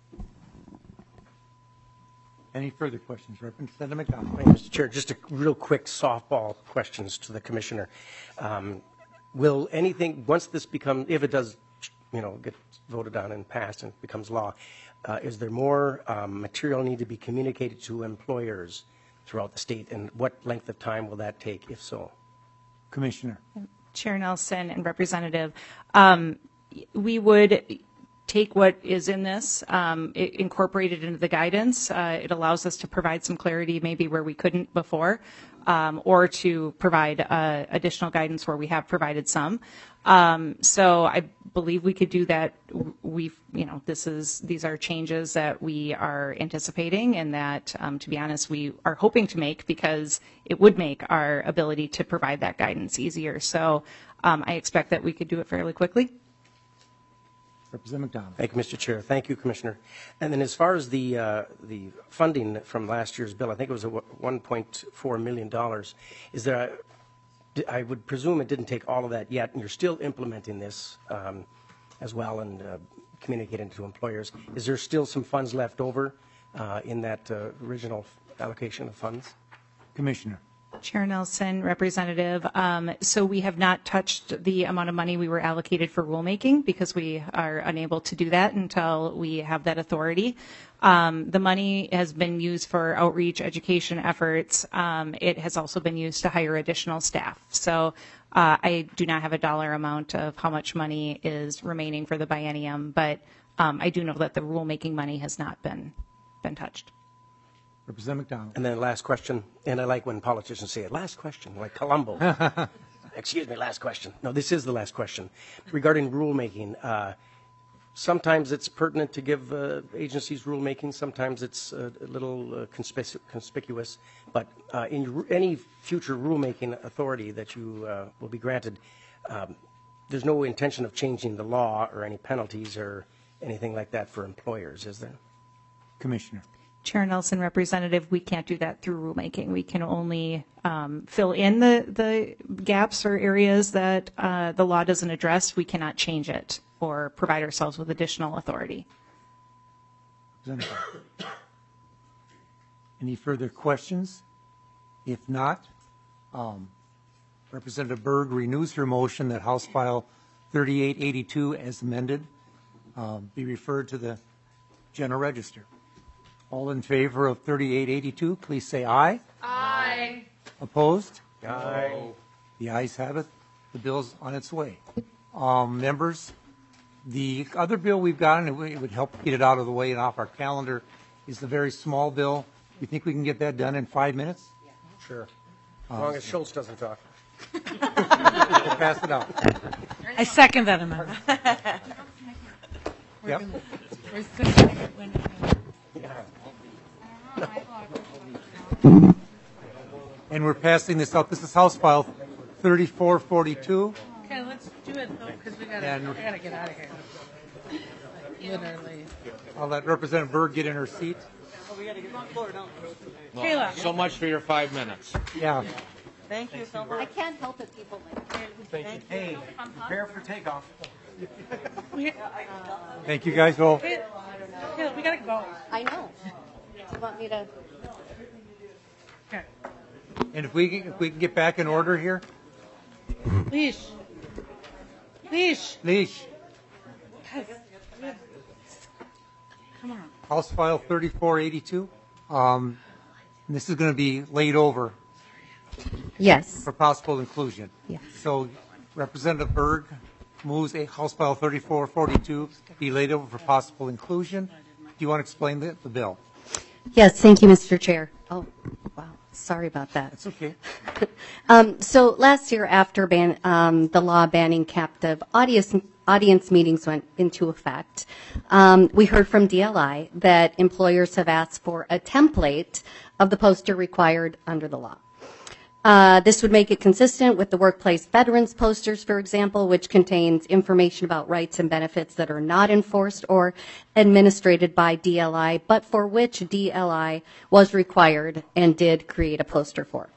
Speaker 1: Any further questions? Representative McDonald.
Speaker 8: Thank you, Mr. Chair. Just a real quick softball questions to the Commissioner. Will anything, once this becomes, if it does, get voted on and passed and becomes law, is there more material need to be communicated to employers throughout the state, and what length of time will that take, if so?
Speaker 1: Commissioner.
Speaker 4: Chair Nelson and Representative, we would take what is in this, incorporate it into the guidance. It allows us to provide some clarity maybe where we couldn't before, or to provide additional guidance where we have provided some. So I believe we could do that. These are changes that we are anticipating and that, to be honest, we are hoping to make because it would make our ability to provide that guidance easier. So I expect that we could do it fairly quickly.
Speaker 1: Representative McDonald.
Speaker 8: Thank you, Mr. Chair. Thank you, Commissioner. And then as far as the funding from last year's bill, I think it was $1.4 million. Is there I would presume it didn't take all of that yet, and you're still implementing this as well and communicating to employers. Is there still some funds left over in that original allocation of funds?
Speaker 1: Commissioner.
Speaker 4: Chair Nelson, Representative. So we have not touched the amount of money we were allocated for rulemaking because we are unable to do that until we have that authority. The money has been used for outreach, education efforts. It has also been used to hire additional staff. So I do not have a dollar amount of how much money is remaining for the biennium, but I do know that the rulemaking money has not been touched.
Speaker 1: Representative McDonald.
Speaker 8: And then last question, and I like when politicians say it, last question, like Columbo. Excuse me, last question. No, this is the last question. Regarding rulemaking, Sometimes it's pertinent to give agencies rulemaking, sometimes it's a little conspicuous, but in any future rulemaking authority that you will be granted, there's no intention of changing the law or any penalties or anything like that for employers, is there?
Speaker 1: Commissioner.
Speaker 4: Chair Nelson, Representative, we can't do that through rulemaking. We can only fill in the gaps or areas that the law doesn't address. We cannot change it or provide ourselves with additional authority.
Speaker 1: Any further questions? If not, Representative Berg renews her motion that House File 3882 as amended be referred to the General Register. All in favor of 3882, please say aye.
Speaker 17: Aye.
Speaker 1: Opposed?
Speaker 8: Aye.
Speaker 1: The ayes have it. The bill's on its way. Members, the other bill we've got, and it would help get it out of the way and off our calendar, is the very small bill. You think we can get that done in 5 minutes?
Speaker 8: Sure. As long as Schultz doesn't talk.
Speaker 1: We'll pass it out.
Speaker 14: I second that amendment.
Speaker 1: Yep. And we're passing this out. This is House File 3442.
Speaker 14: Okay, let's do it though, because we gotta get out of here. Literally.
Speaker 1: I'll let Representative Berg get in her seat.
Speaker 14: Kayla.
Speaker 2: So much for your 5 minutes.
Speaker 1: Yeah.
Speaker 16: Thank you so much.
Speaker 5: I can't help it, people.
Speaker 8: Thank you. Hey, prepare for takeoff.
Speaker 1: Thank you guys all.
Speaker 14: Kayla, we gotta go.
Speaker 5: I know. Do you want me to?
Speaker 14: Okay.
Speaker 1: And if we can get back in order here.
Speaker 14: Leash. Leash.
Speaker 1: Leash.
Speaker 14: Come on.
Speaker 1: House File 3482. This is going to be laid over.
Speaker 5: Yes.
Speaker 1: For possible inclusion.
Speaker 5: Yes.
Speaker 1: So Representative Berg moves a House File 3442 be laid over for possible inclusion. Do you want to explain the bill?
Speaker 5: Yes, thank you, Mr. Chair. Oh, wow. Sorry about that.
Speaker 1: That's okay.
Speaker 5: So last year, after the law banning captive audience meetings went into effect, we heard from DLI that employers have asked for a template of the poster required under the law. This would make it consistent with the workplace veterans posters, for example, which contains information about rights and benefits that are not enforced or administrated by DLI, but for which DLI was required and did create a poster for.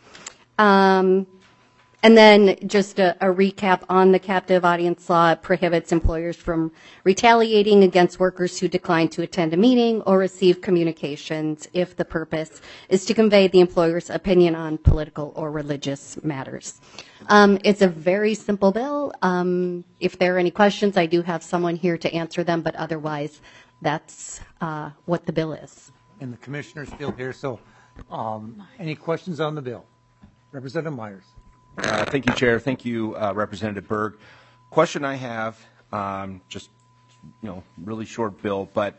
Speaker 5: And then just a recap on the captive audience law. It prohibits employers from retaliating against workers who decline to attend a meeting or receive communications if the purpose is to convey the employer's opinion on political or religious matters. It's a very simple bill. If there are any questions, I do have someone here to answer them, but otherwise, that's what the bill is.
Speaker 1: And the commissioner's still here, so any questions on the bill? Representative Myers.
Speaker 7: Thank you, Chair. Thank you, Representative Berg. Question I have, just, really short bill, but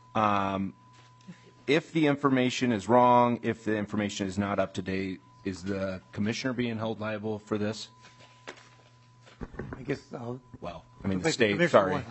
Speaker 7: if the information is wrong, if the information is not up to date, is the commissioner being held liable for this?
Speaker 1: I guess,
Speaker 7: well, I mean, the
Speaker 1: like
Speaker 7: state,
Speaker 1: the
Speaker 7: sorry.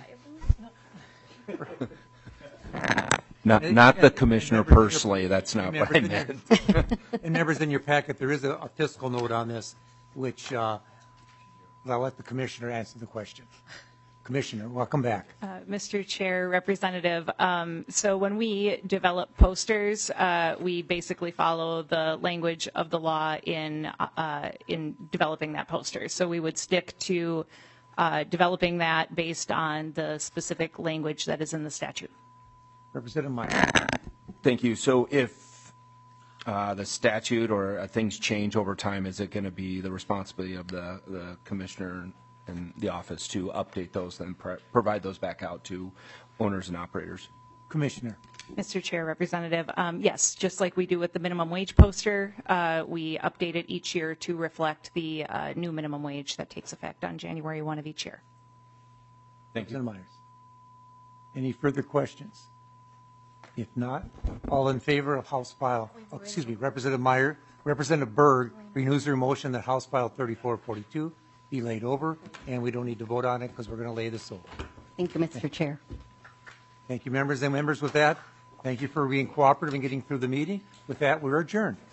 Speaker 7: Not the commissioner personally, that's not what I meant.
Speaker 1: And members, in your packet, there is a fiscal note on this, which I'll let the commissioner answer the question. Commissioner, welcome back.
Speaker 4: Mr. Chair, Representative, so when we develop posters, we basically follow the language of the law in developing that poster. So we would stick to developing that based on the specific language that is in the statute.
Speaker 1: Representative Meyer.
Speaker 7: Thank you. So if the statute or things change over time, is it going to be the responsibility of the commissioner and the office to update those and provide those back out to owners and operators?
Speaker 1: Commissioner.
Speaker 4: Mr. Chair, Representative, yes, just like we do with the minimum wage poster, we update it each year to reflect the new minimum wage that takes effect on January 1 of each year.
Speaker 1: Thank you. Representative Myers. Any further questions? If not, all in favor of House File, Representative Berg renews her motion that House File 3442 be laid over, and we don't need to vote on it because we're going to lay this over.
Speaker 5: Thank you, Mr. Chair.
Speaker 1: Thank you, members and members. With that, thank you for being cooperative and getting through the meeting. With that, we're adjourned.